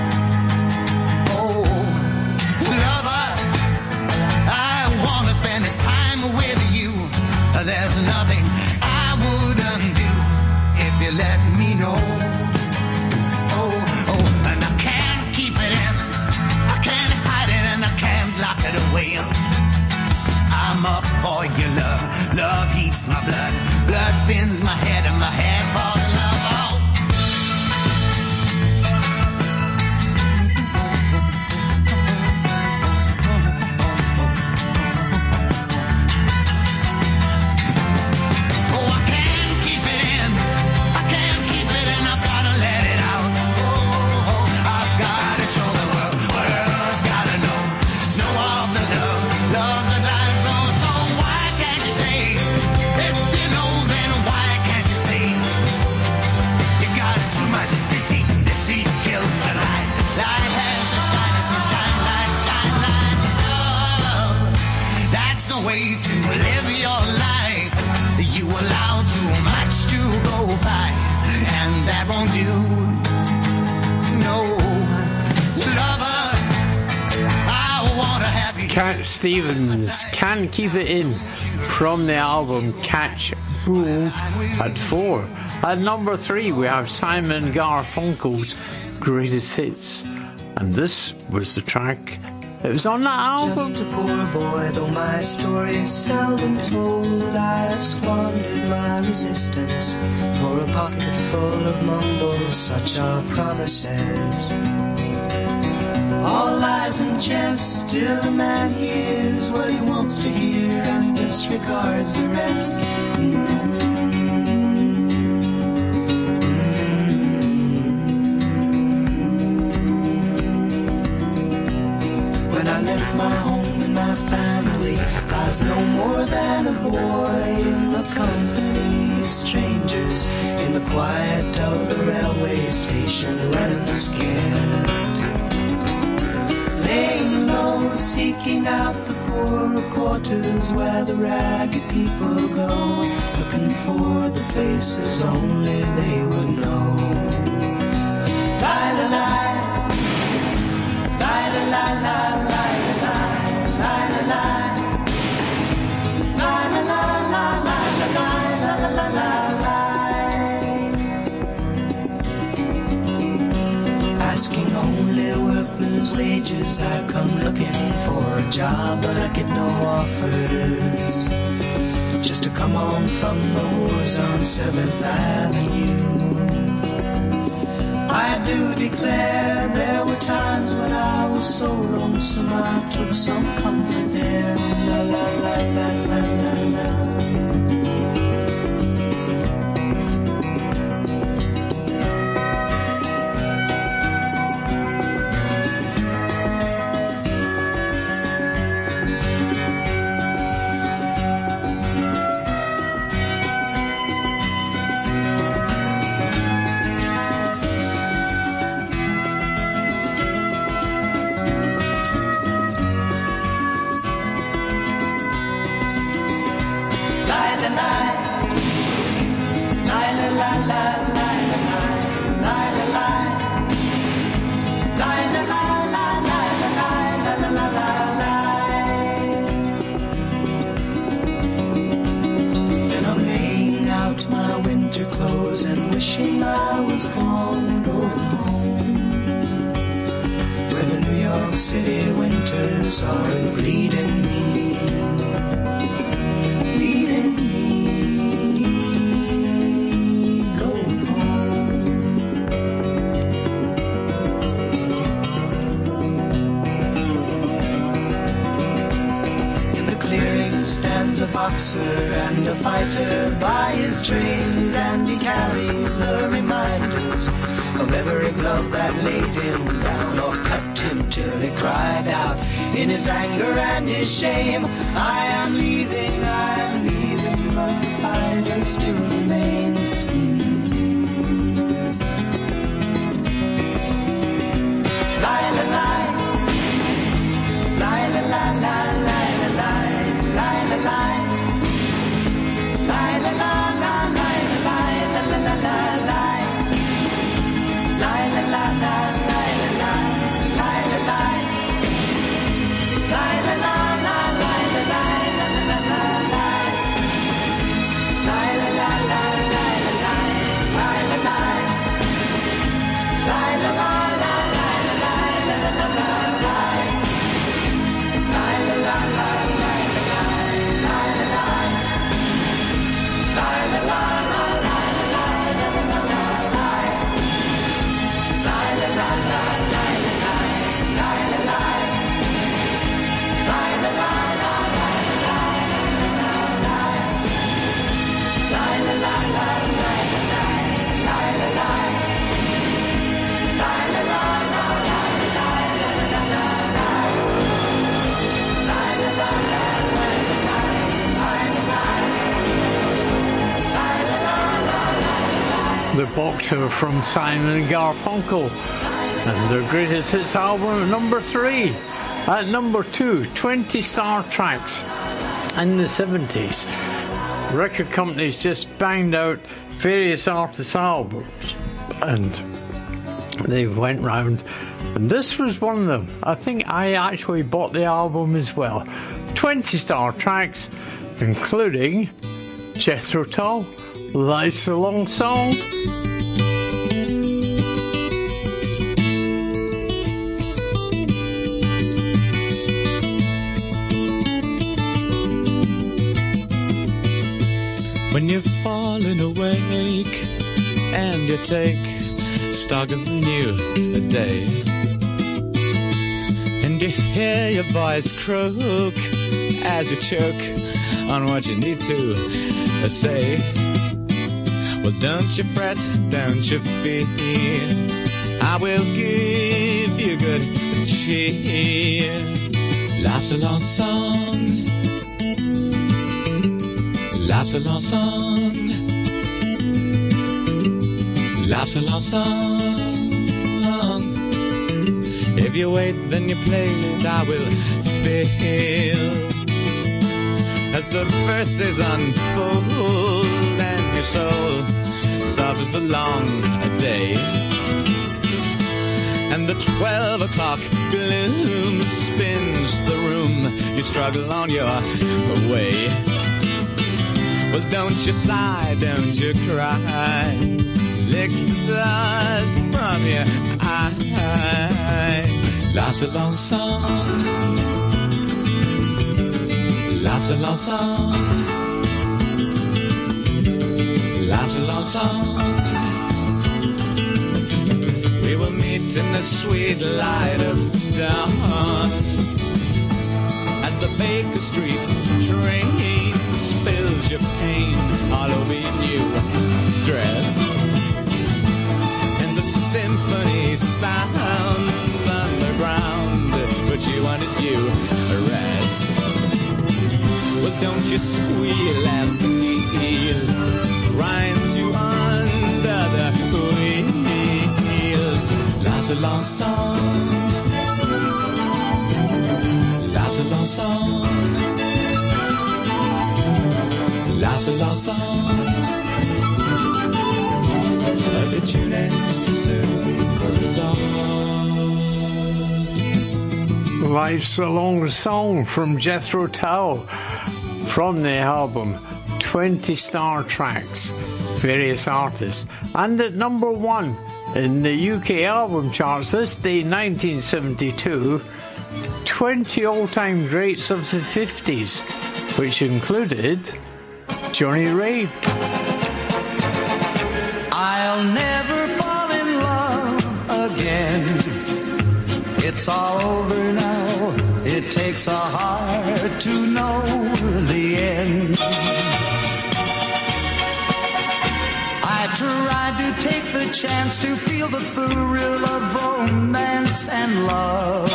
Oh, lover, I wanna spend this time with you. There's nothing I wouldn't do if you let me know. Oh, oh, and I can't keep it in. I can't hide it and I can't lock it away. I'm up for your love. Love heats my blood. Blood spins my head and my head falls in love. Oh. Oh, I can't keep it in. I can't keep it in. I've got to let it out. Oh, oh, I've got to show the world. World's got to know. Know of the love. Love that lies low. So why can't you say, if you know, then why can't you say? You got too much deceit. Deceit kills the light. Light has to shine. So shine light, shine light. Love, that's the way to live your life. You allow too much to go by, and that won't do. No, lover, I wanna have you. Cat Stevens, Can Keep It In, from the album Catch Boo at four. At number three, we have Simon Garfunkel's Greatest Hits, and this was the track that was on that album. Just a poor boy, though my story's seldom told. I squandered my resistance for a pocket full of mumbles, such are promises. All lies and jest, still a man hears what he wants to hear and disregards the rest. When I left my home and my family, I was no more than a boy in the company of strangers, in the quiet of the railway station, running scared. Laying low, seeking out the poorer quarters where the ragged people go, looking for the places only they would know. La-la-la, la-la-la-la, la-la-la, la-la-la. those wages, I come looking for a job, but I get no offers. Just to come on from the wars on seventh Avenue. I do declare there were times when I was so lonesome I took some comfort there. La la la la la la la. And wishing I was gone, going home, where the New York City winters are bleeding me, bleeding me, going home. In the clearing stands a boxer and a fighter by his trade, and he carries the reminders of every glove that laid him down or cut him till he cried out in his anger and his shame, I am leaving, I am leaving, but the fighter still remains. Lie, lie, lie, lie, lie, lie, lie, lie, lie, lie, lie, lie. La la la la la la la la la la la la la la la la la la la The Boxer from Simon and Garfunkel, and their greatest hits album at number three. At number two, twenty star tracks in the seventies. Record companies just banged out various artists' albums, and they went round, and this was one of them. I think I actually bought the album as well. twenty star tracks, including Jethro Tull, Life's a Long Song. When you've fallen awake and you take stock of the new day, and you hear your voice croak as you choke on what you need to say, well, don't you fret, don't you fear, I will give you good cheer. Life's a long song, life's a long song, life's a long song. If you wait, then you play it, I will feel as the verses unfold and your soul suffers the long day, and the twelve o'clock gloom spins the room. You struggle on your way. Well, don't you sigh, don't you cry, lick the dust from your eye. Lots of long song. Lots of long song. Lots of long song. We will meet in the sweet light of dawn as the Baker Street train spills your pain all over your new dress. And the symphony sounds underground, but you wanted to rest. Well, don't you squeal as the heel grinds you under the wheels. Lots of long song. Lots of long song. Lots of long song. The tune ends too soon for us all. Life's a Long Song from Jethro Tull from the album twenty Star Tracks, various artists, and at number one in the U K album charts this day nineteen seventy-two, twenty all-time greats of the fifties, which included Johnny Ray. I'll never fall in love again. It's all over now. It takes a heart to know the end. I tried to take the chance to feel the thrill of romance and love.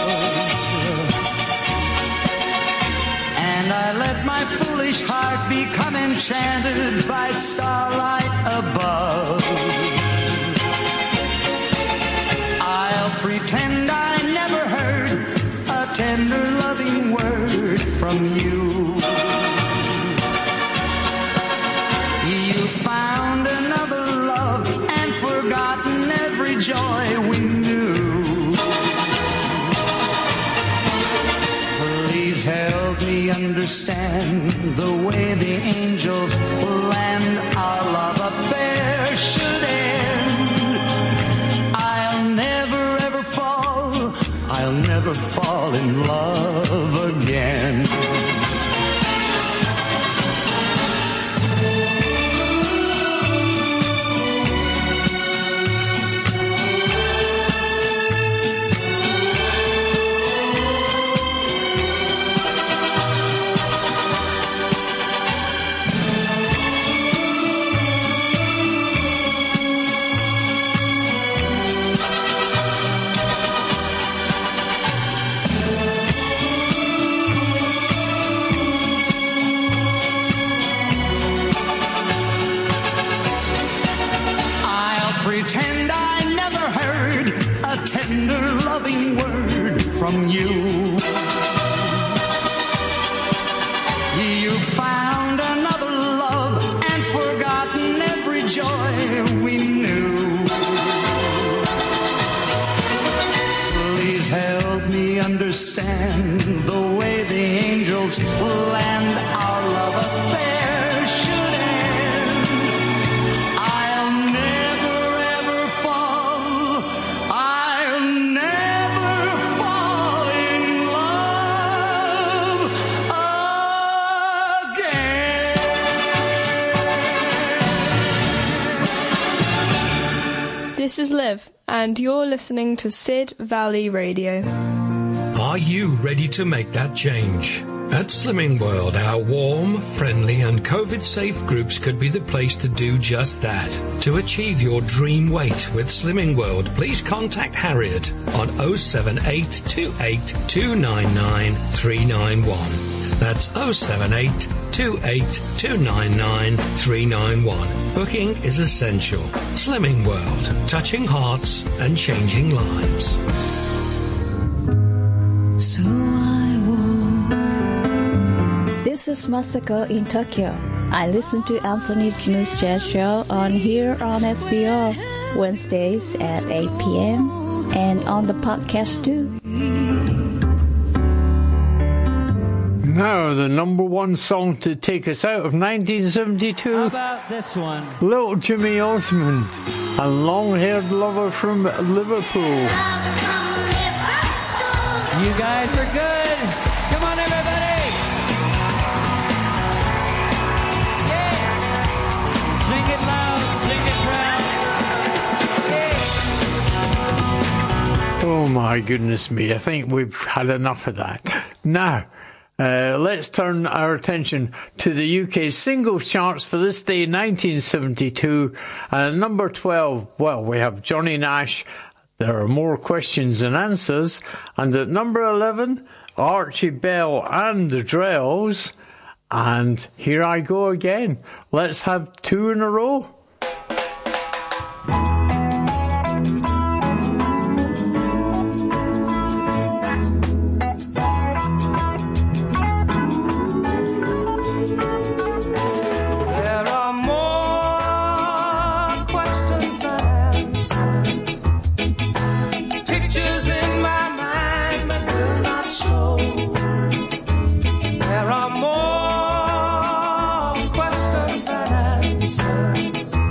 And I let my foolish heart become enchanted by starlight above. I'll pretend I never heard a tender loving word from you. You found another love and forgotten every joy we knew. Please help me understand the way the angels planned our love affair should end. I'll never ever fall, I'll never fall in love again. Pretend I never heard a tender loving word from you. You found another love and forgotten every joy we knew. Please help me understand the way the angels planned our love affair should end. I'll never ever fall, I'll never fall in love again. This is Liv, and you're listening to Sid Valley Radio. Are you ready to make that change? At Slimming World, our warm, friendly and COVID-safe groups could be the place to do just that. To achieve your dream weight with Slimming World, please contact Harriet on oh seven eight two eight two nine nine three nine one. That's oh seven eight two eight two nine nine three nine one. Booking is essential. Slimming World, touching hearts and changing lives. So I walk. This is Masako in Tokyo. I listen to Anthony Smooth Jazz Show on here on S B R Wednesdays at eight p.m. and on the podcast too. Now, the number one song to take us out of nineteen seventy-two. How about this one? Little Jimmy Osmond, a long-haired lover from Liverpool. You guys are good. Come on, everybody. Yeah. Sing it loud, sing it proud. Yeah. Oh my goodness me, I think we've had enough of that. Now, uh, let's turn our attention to the U K singles charts for this day, nineteen seventy-two. Uh, number twelve, well, we have Johnny Nash, There Are More Questions Than Answers. And at number eleven, Archie Bell and the Drells. And Here I Go Again. Let's have two in a row. There are more questions than answers. Pictures in my mind that will not show. There are more questions than answers.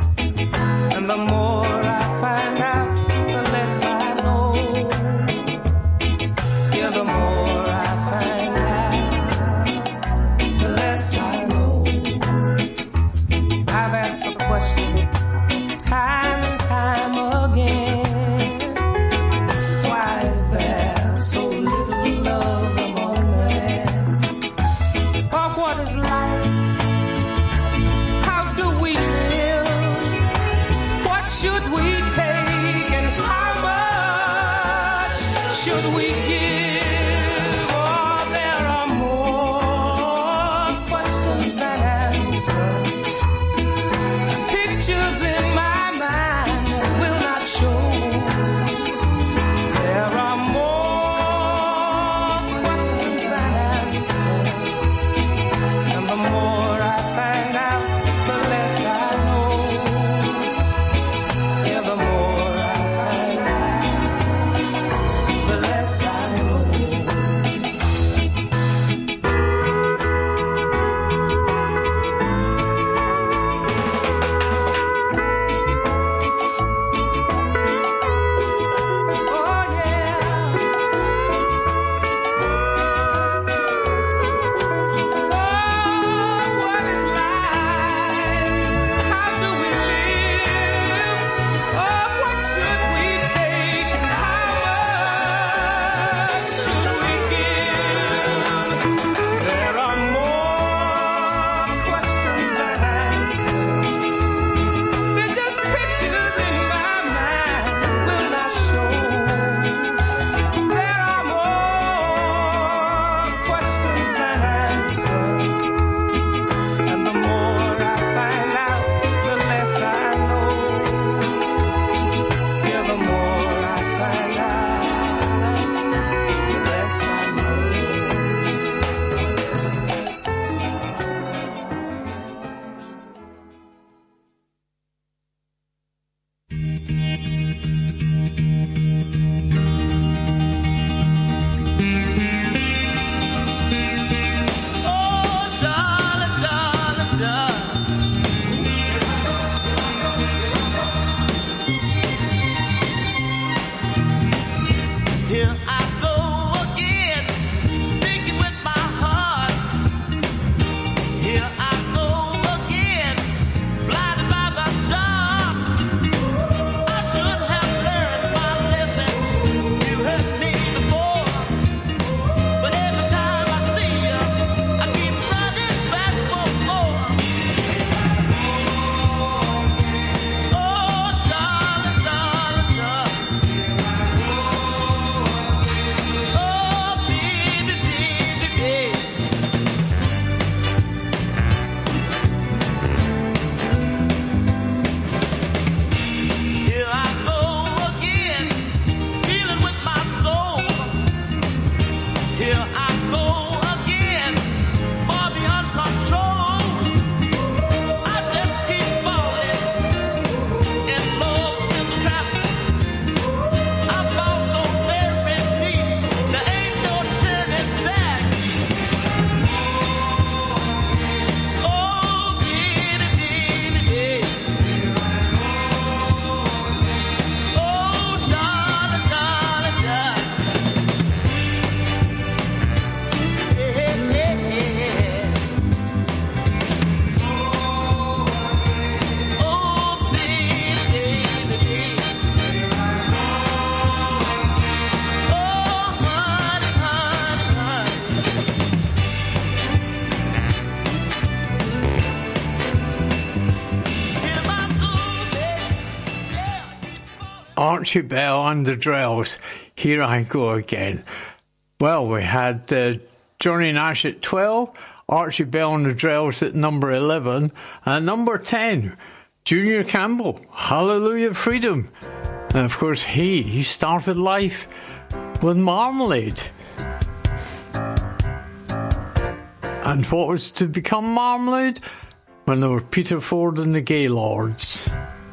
Archie Bell and the Drells, Here I Go Again. Well, we had uh, Johnny Nash at twelve, Archie Bell and the Drells at number eleven, and number ten, Junior Campbell, Hallelujah Freedom. And of course he, he started life with Marmalade. And what was to become Marmalade? When there were Peter Ford and the Gaylords.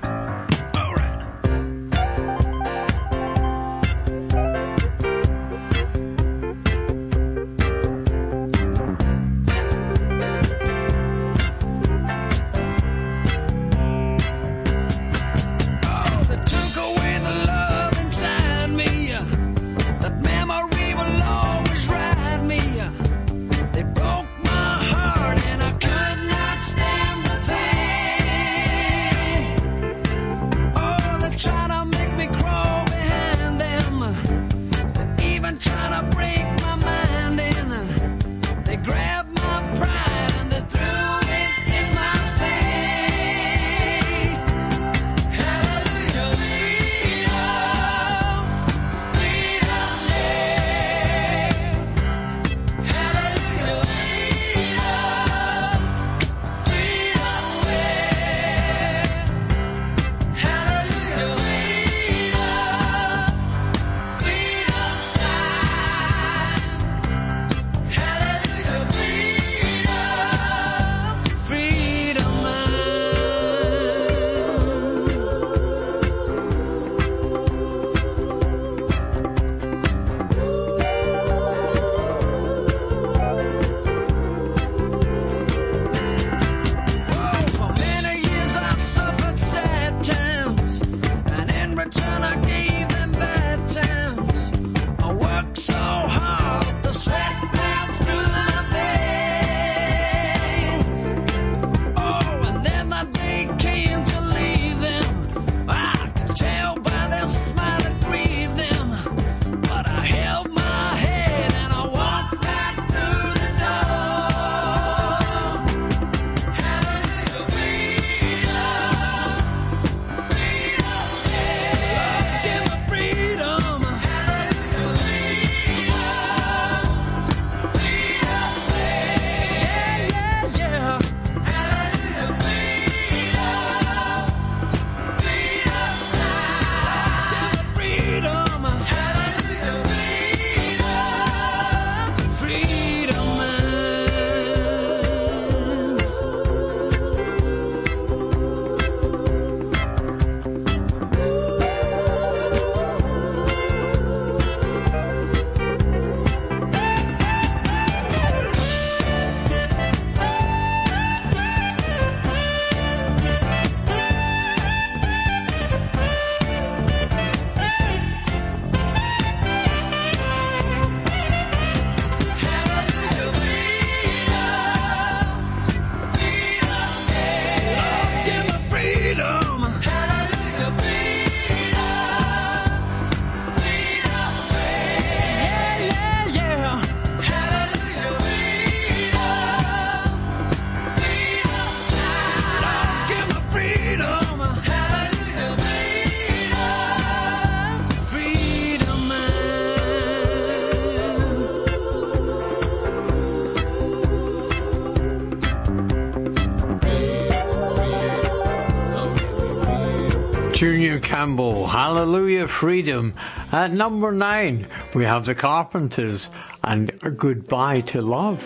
Junior Campbell, Hallelujah Freedom. At number nine, we have the Carpenters and Goodbye to Love.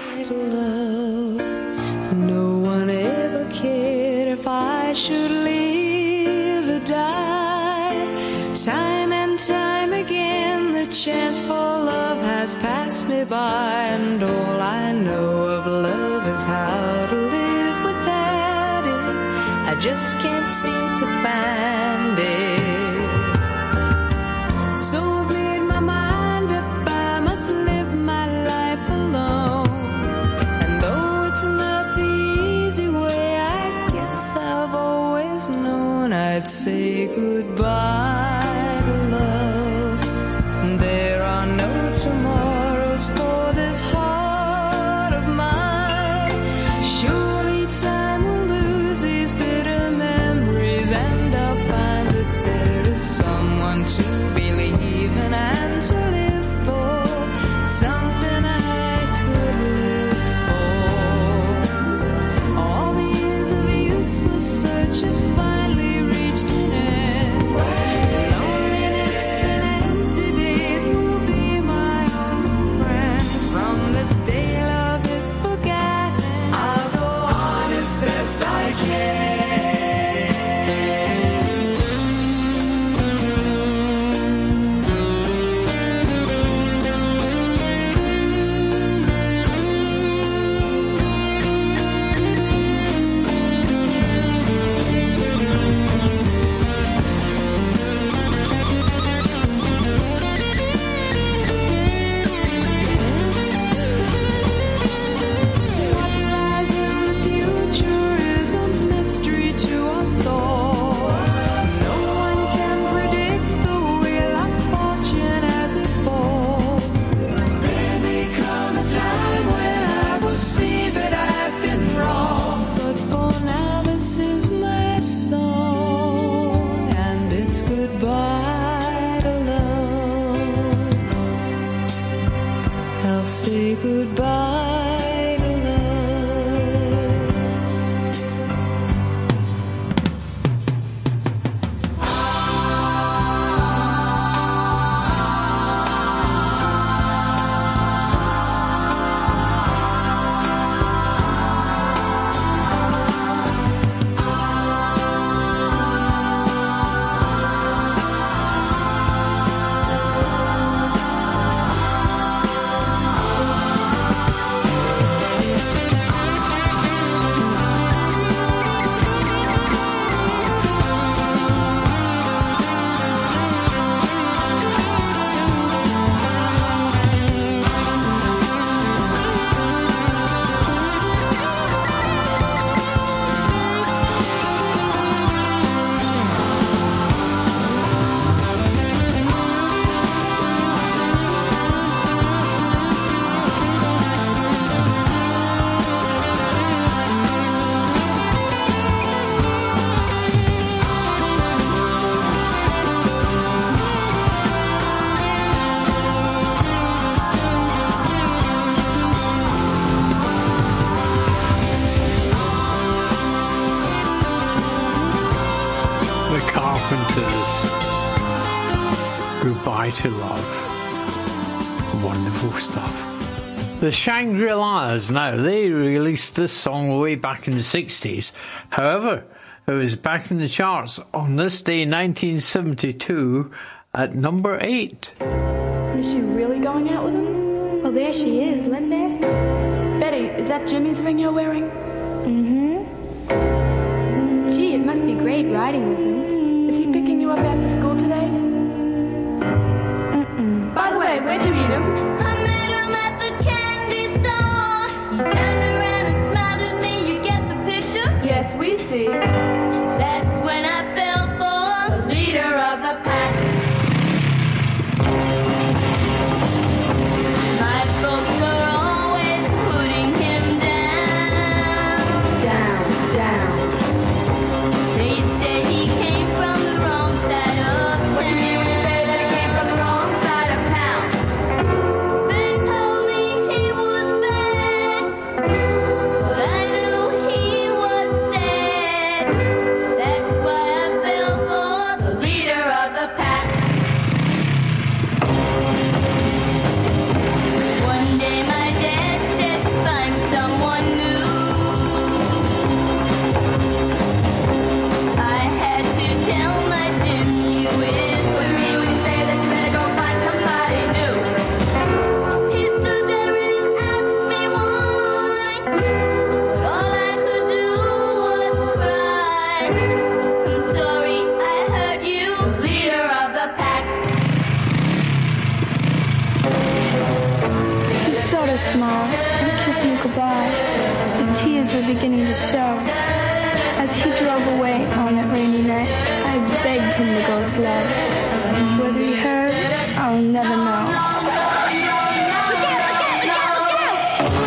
No one ever cared if I should live or die. Time and time again, the chance for love has passed me by, and all I know of love is how to live without it. I just can't seem to find it. So I've made my mind up, I must live my life alone. And though it's not the easy way, I guess I've always known I'd say goodbye to love. There are no tomorrows for this heart of mine. Surely time will lose these bitter memories, and I'll find I can. Say goodbye to Goodbye to Love. Wonderful stuff. The Shangri-Las, now, they released this song way back in the sixties. However, it was back in the charts on this day, nineteen seventy-two, at number eight. Is she really going out with him? Well, there she is. Let's ask her. Betty, is that Jimmy's ring you're wearing? Mm-hmm. Gee, it must be great riding with him. Is he picking you up after school today? Mm-mm. By the way, where'd you meet him? I met him at the candy store. He turned around and smiled at me. You get the picture? Yes, we see. That's when I fell for the leader of the pack. My folks were always putting him down. Down, down. They said he came from the wrong side of town. What you mean when you say that he came from the wrong side of town? They told me he was bad, but I knew he was sad. That's why I fell for the leader of the pack. One day my dad said, find someone new. I had to tell my Jim you with What you mean when you say that you better go find somebody new? He stood there and asked me why, but all I could do was cry. I'm sorry I hurt you, leader of the pack. He sort of smiled and kissed me goodbye. The tears were beginning to show. As he drove away on that rainy night, I begged him to go slow. Whether he heard, I'll never know. Look out, look out, look out, look out!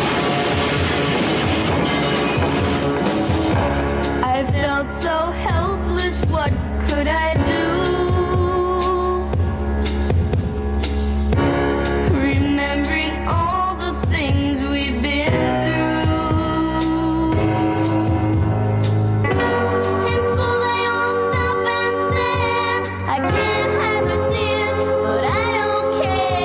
I felt so helpless, what could I do? Remembering all the things we've been through. In school they all stop and stare. I can't hide my tears, but I don't care.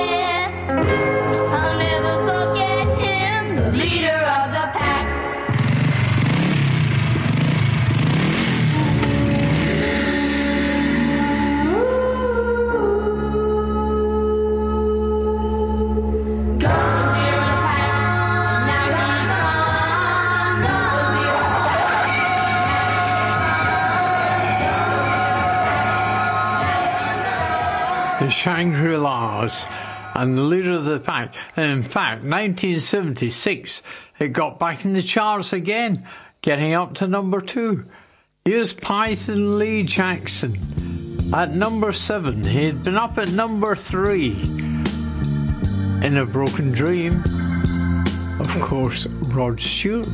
the Shangri-Las, and the leader of the pack. And in fact, nineteen seventy-six, it got back in the charts again, getting up to number two. Here's Python Lee Jackson at number seven. He had been up at number three in A Broken Dream. Of course, Rod Stewart.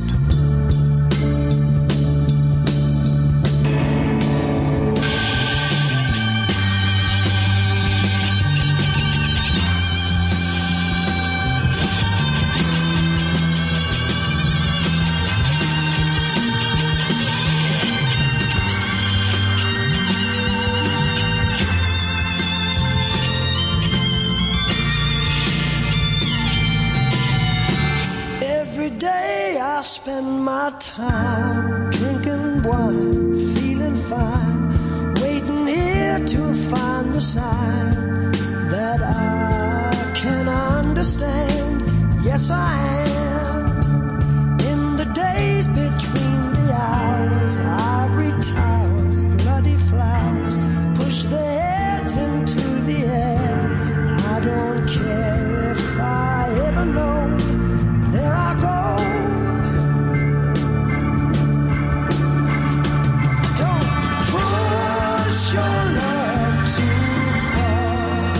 Time drinking wine, feeling fine, waiting here to find the sign that I can understand. Yes, I am. In the days between the hours, ivory towers, bloody flowers push their heads into the air. I don't care if I ever know. There I go. Your love too far.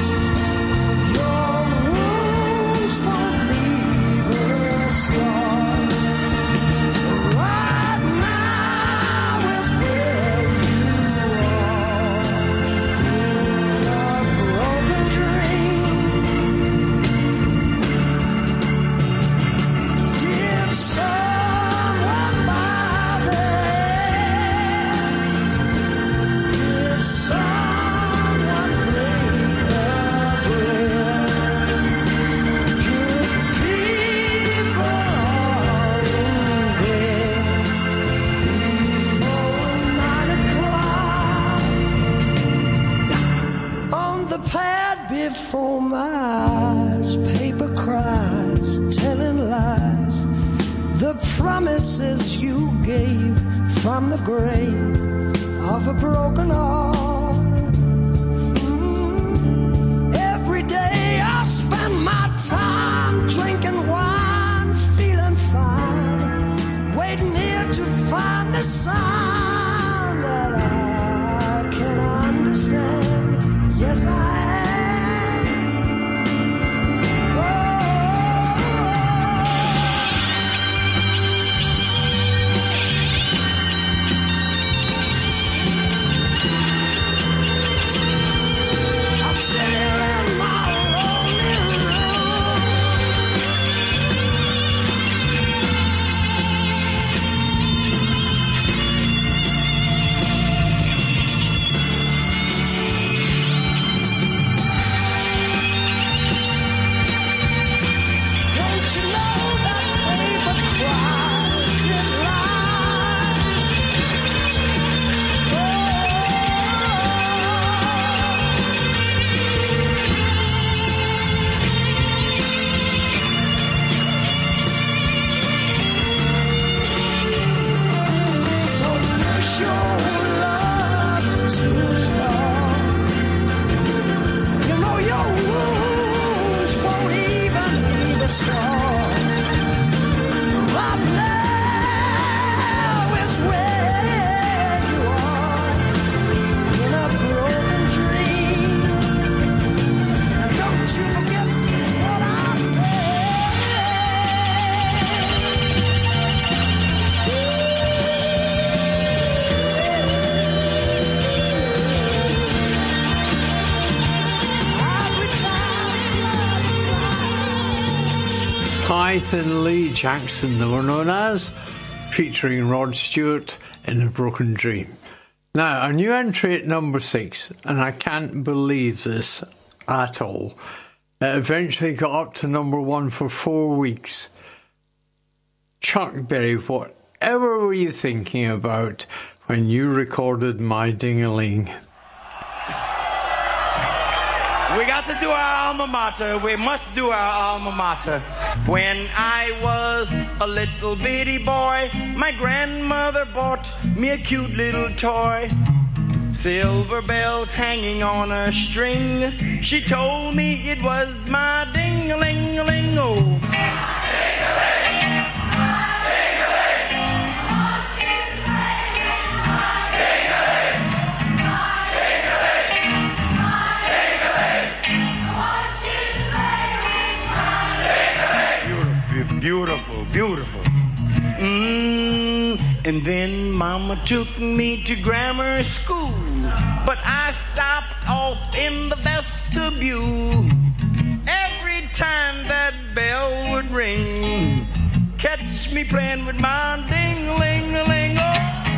Your wounds won't leave a scar. Right now is where you are. In a broken dream. Did someone buy the someone break the bread? Good people are in bed before nine o'clock. On the pad before my eyes, paper cries, telling lies. The promises you gave from the grave of a broken heart. Mm. Every day I spend my time drinking wine, feeling fine, waiting here to find the sign that I can understand. Yes, I am. Python Lee Jackson, they were known as, featuring Rod Stewart in A Broken Dream. Now, a new entry at number six, and I can't believe this at all. It eventually got up to number one for four weeks. Chuck Berry, whatever were you thinking about when you recorded My Ding-a-Ling? We got to do our alma mater. We must do our alma mater. When I was a little bitty boy, my grandmother bought me a cute little toy. silver bells hanging on a string. She told me it was my ding-a-ling-a-ling-o. Beautiful, beautiful. Mm, and then Mama took me to grammar school, but I stopped off in the vestibule. Every time that bell would ring, catch me playing with my ding-a-ling-a-ling-o.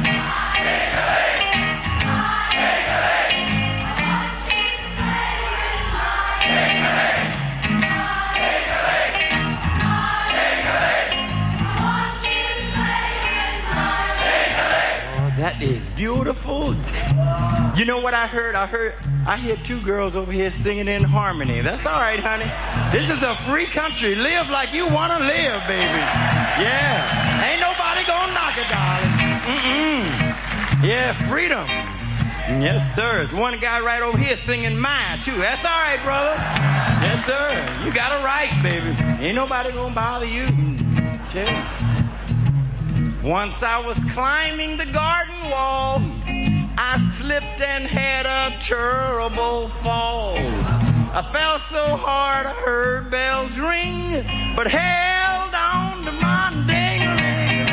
That is beautiful. You know what I heard? I heard, I hear two girls over here singing in harmony. That's all right, honey. This is a free country. Live like you want to live, baby. Yeah. Ain't nobody gonna knock it, darling. Mm-mm. Yeah, freedom. Yes, sir. There's one guy right over here singing mine, too. That's all right, brother. Yes, sir. You got it right, baby. Ain't nobody gonna bother you. Tell you. Once I was climbing the garden wall, I slipped and had a terrible fall. I fell so hard I heard bells ring, but held on to my ding-a-ling-a-ling.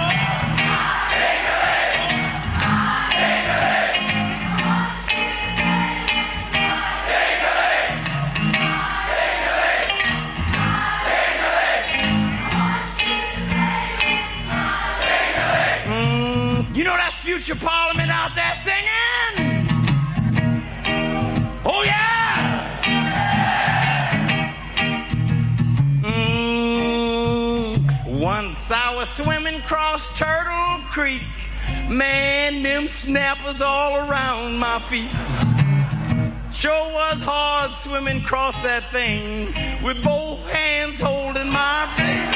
You know that's future Parliament out there singing? Oh, yeah! Mm, once I was swimming across Turtle Creek. Man, them snappers all around my feet. Sure was hard swimming across that thing with both hands holding my breath.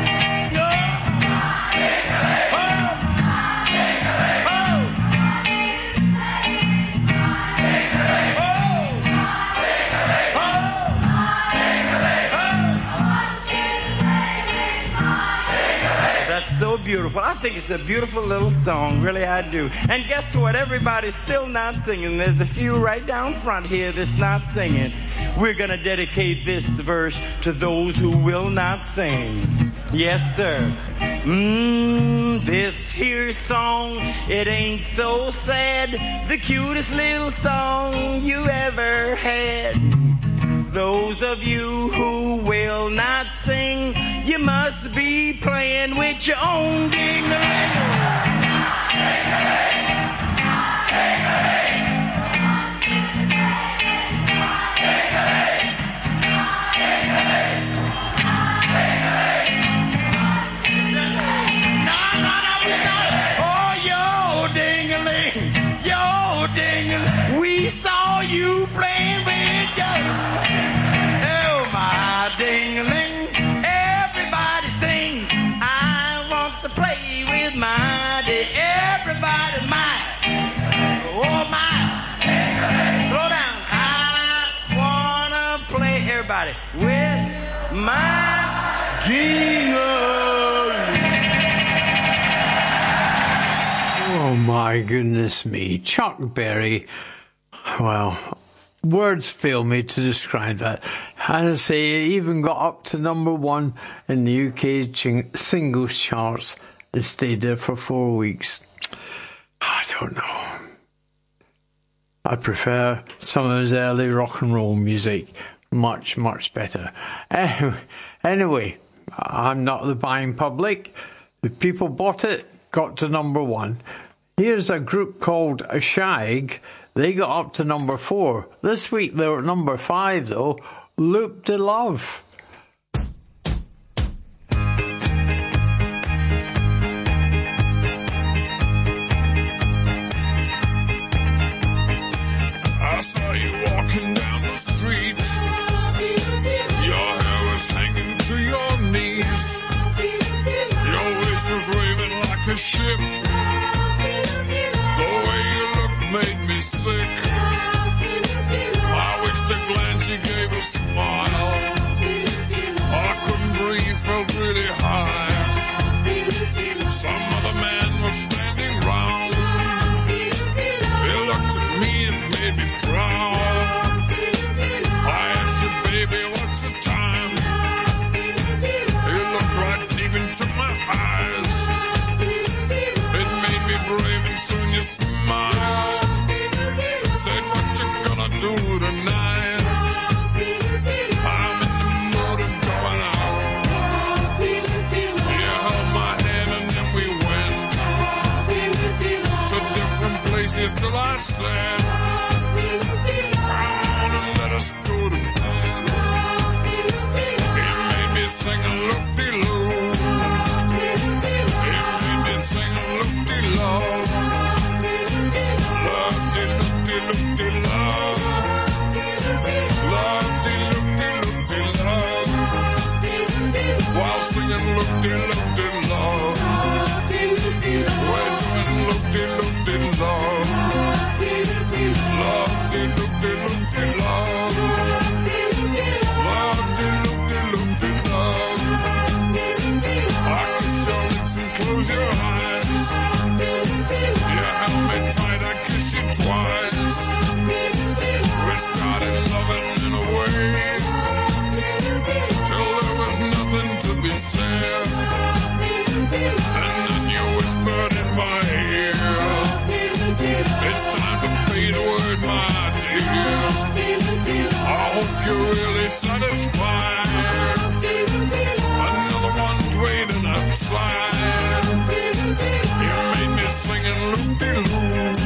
So beautiful. I think it's a beautiful little song. Really, I do. And guess what? Everybody's still not singing. There's a few right down front here that's not singing. We're going to dedicate this verse to those who will not sing. Yes, sir. Mmm, this here song, it ain't so sad. The cutest little song you ever had. Those of you who will not sing, you must be playing with your own ding-a-ling. Oh, yo, ding-a-ling, yo, ding-a-ling. We saw you playing with your... ding-a-ling, everybody sing. I want to play with my day. Everybody mine. Oh my. Slow down. I wanna play, everybody, with my ding-a-ling. Oh my goodness me. Chuck Berry. Well, words fail me to describe that. As I say, it even got up to number one in the U K ching- singles charts and stayed there for four weeks. I don't know. I prefer some of his early rock and roll music. Much, much better. Anyway, anyway, I'm not the buying public. The people bought it, got to number one. Here's a group called Shag. They got up to number four. This week they're at number five, though. Loop de Love. I saw you walking down the street. Your hair was hanging to your knees. Your waist was waving like a ship. The way you looked made me sick. I wish the glance she gave a smile. I couldn't breathe, felt really high. Some other man was standing round. He looked at me and made me proud. I asked him, baby, what's the time? He looked right deep into my eyes. It made me brave and soon you smiled. Said, what you gonna do tonight? I'm in the mood of going out. You held my hand and then we went to different places till I said, come on and let us go tonight. He made me sing a loop-de-loo. He made me sing a loop-de-love. Love-de-loop-de-loop-de-love. Love-de-loop-de-loop-de-love. While singing loop-de-loop-de-love. We're doing loop-de-loop-de-love. Love-de-loop-de-loop-de-love. Love-de-loop-de-loop-de-love. I kiss your lips and close your eyes. You held me tight, I kiss you twice. We started loving in a way till there was nothing to be said. And then you whispered in my ear, it's time to fade word, my dear. I hope you're really satisfied. Another one's waiting outside. You made me singing loop-de-loo.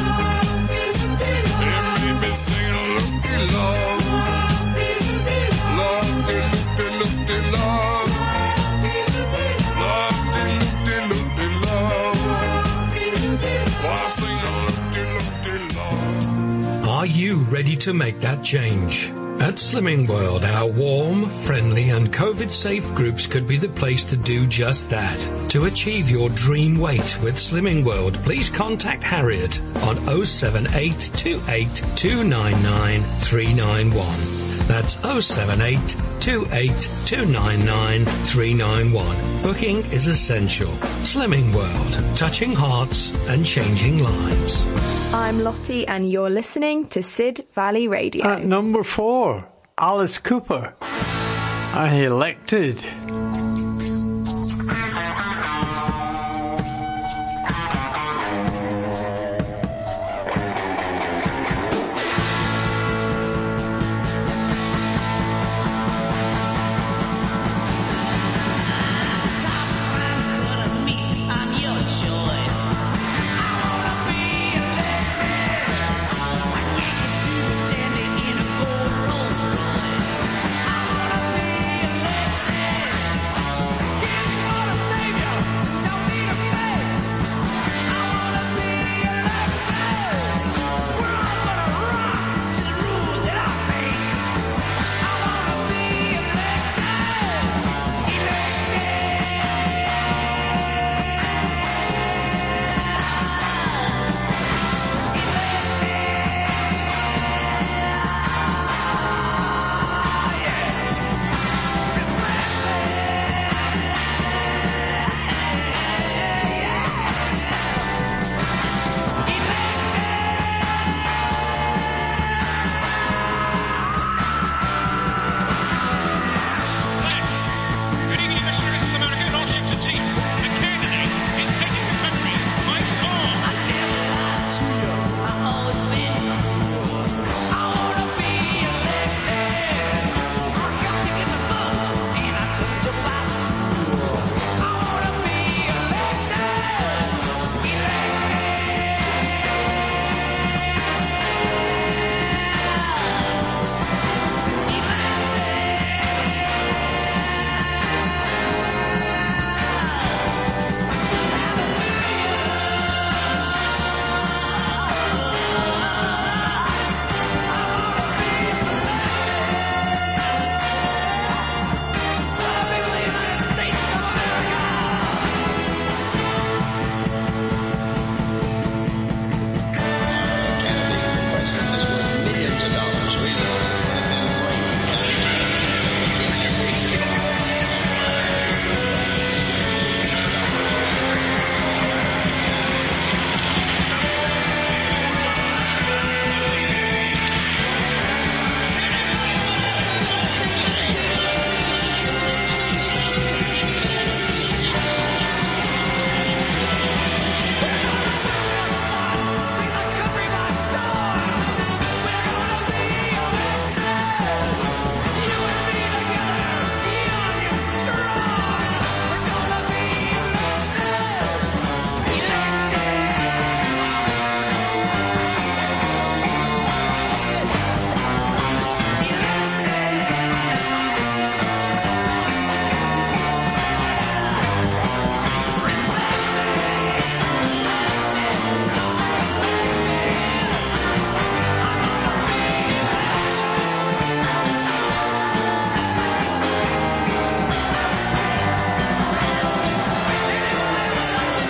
You made me singing loop-de-love. Love-de-loop-de-loop-de-love. Love-de-loop-de-loop-de-love. While singing loop-de-loop-de-love. Are you ready to make that change? At Slimming World, our warm, friendly and COVID-safe groups could be the place to do just that. To achieve your dream weight with Slimming World, please contact Harriet on oh seven eight two eight two nine nine three nine one. That's oh seven eight two eight two nine nine three nine one. Booking is essential. Slimming World, touching hearts and changing lives. I'm Lottie and you're listening to Sid Valley Radio. At number four, Alice Cooper. I elected. Elected.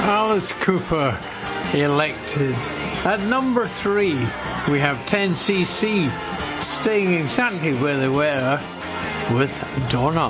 Alice Cooper elected. At number three, we have ten C C staying exactly where they were with Donna.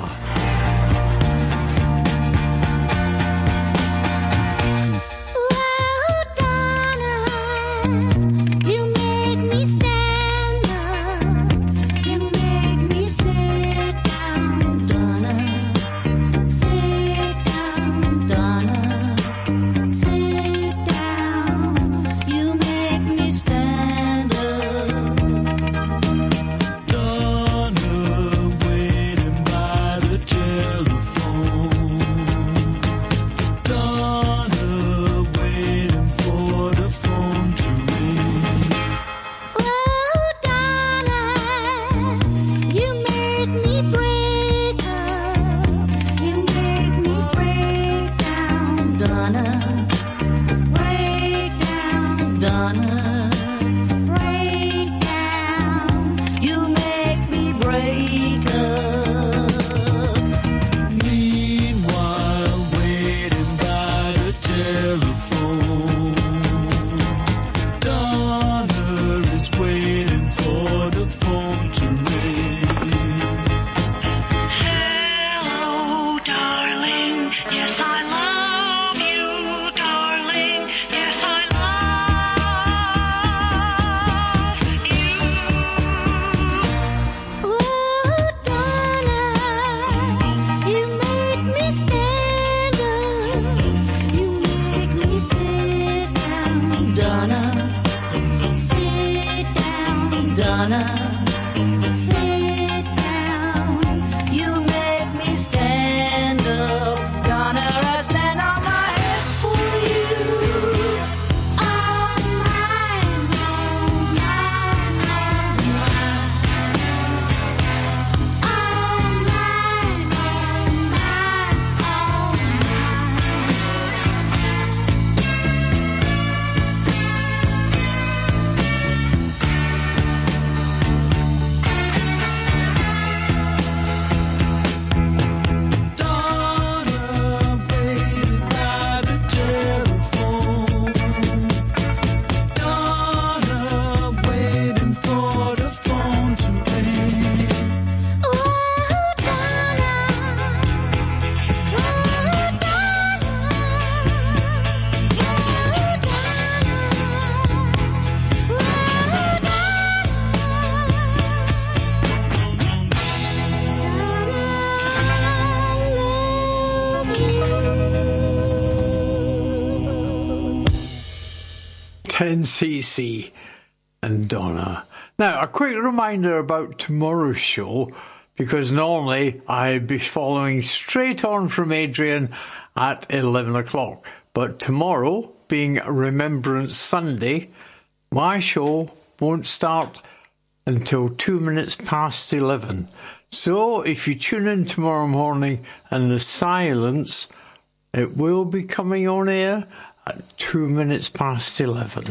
ten C C and Donna. Now, a quick reminder about tomorrow's show, because normally I'd be following straight on from Adrian at eleven o'clock. But tomorrow, being Remembrance Sunday, my show won't start until two minutes past eleven. So if you tune in tomorrow morning and the silence, it will be coming on air at two minutes past eleven,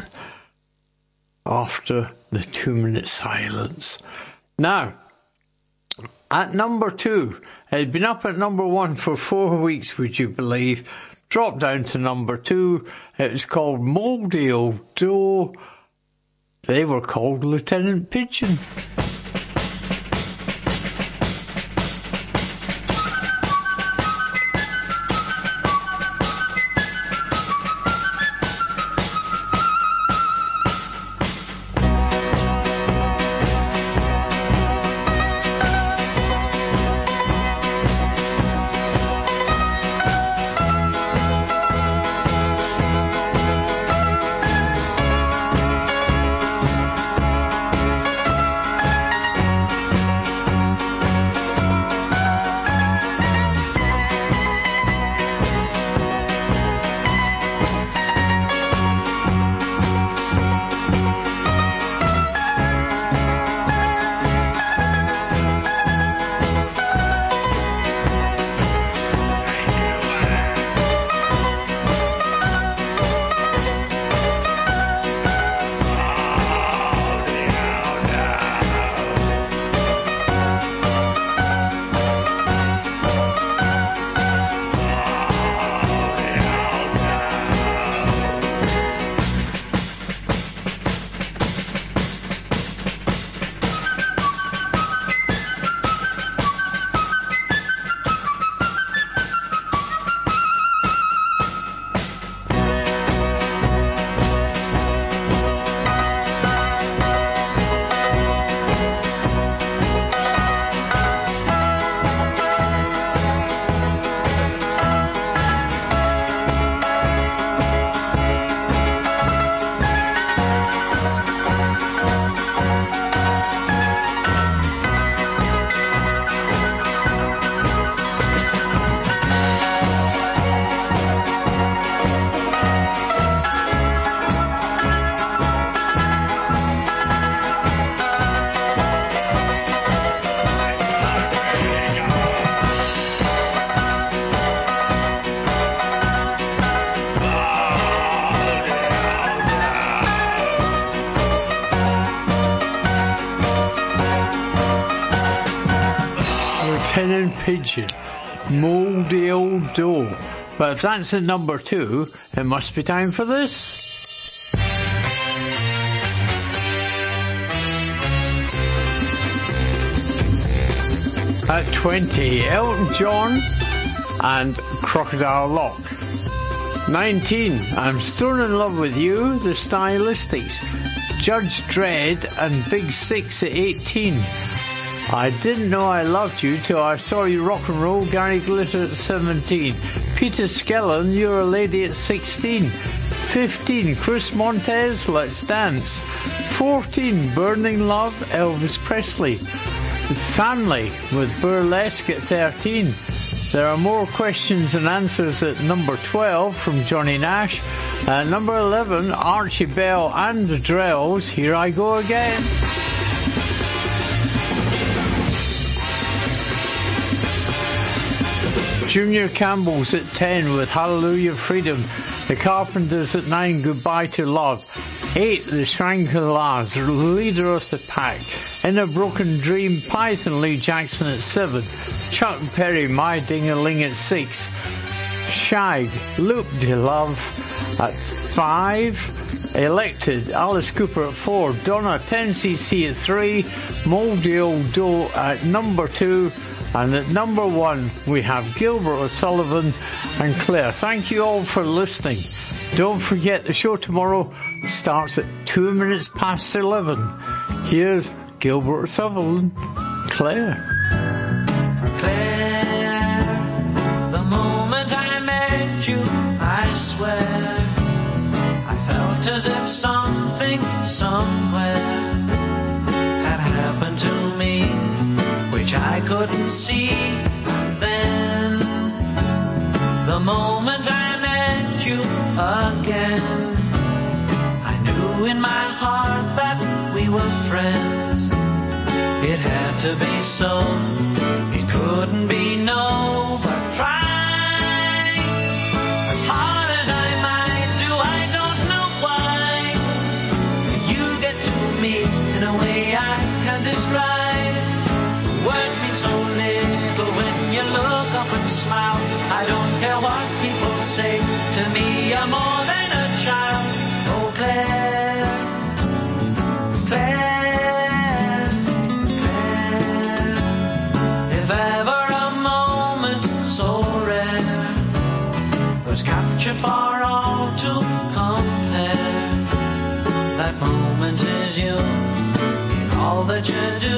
after the two-minute silence. Now, at number two, it had been up at number one for four weeks, would you believe? Dropped down to number two. It was called Mouldy Old Doe. They were called Lieutenant Pigeon. pigeon. Mouldy old doe. But if that's at number two, it must be time for this. At twenty, Elton John and Crocodile Lock. nineteen, I'm Stone in Love with You, The Stylistics. Judge Dredd and Big Six at eighteen. I Didn't Know I Loved You Till I Saw You Rock and Roll, Gary Glitter at seventeen. Peter Skellern, You're a Lady at sixteen. fifteen, Chris Montez, Let's Dance. fourteen, Burning Love, Elvis Presley. Family with Burlesque at thirteen. There are more questions and answers at number twelve from Johnny Nash. At number eleven, Archie Bell and the Drells, Here I Go Again. Junior Campbell's at ten with Hallelujah Freedom. The Carpenters at nine, Goodbye to Love. eight, The Shangri-Las, Leader of the Pack. In a Broken Dream, Python, Lee Jackson at seven. Chuck Berry, My Ding-a-Ling at six. Shag, Loop de Love at five. Elected, Alice Cooper at four. Donna, ten C C at three. Mouldy Old Doe at number two. And at number one, we have Gilbert O'Sullivan and Claire. Thank you all for listening. Don't forget the show tomorrow starts at two minutes past eleven. Here's Gilbert O'Sullivan, Claire. Claire, the moment I met you, I swear, I felt as if something somewhere had happened to me, which I couldn't see. And then, the moment I met you again, I knew in my heart that we were friends. It had to be so, it couldn't be no, but try as hard as I might do, I don't know why you get to me in a way I can't describe. Words mean so little when you look up and smile. I don't care what people say, to me you're more than a child. Oh Claire, Claire, Claire, if ever a moment so rare was captured for all to compare, that moment is you in all that you do.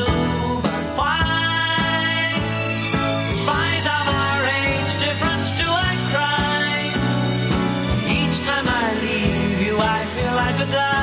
Like a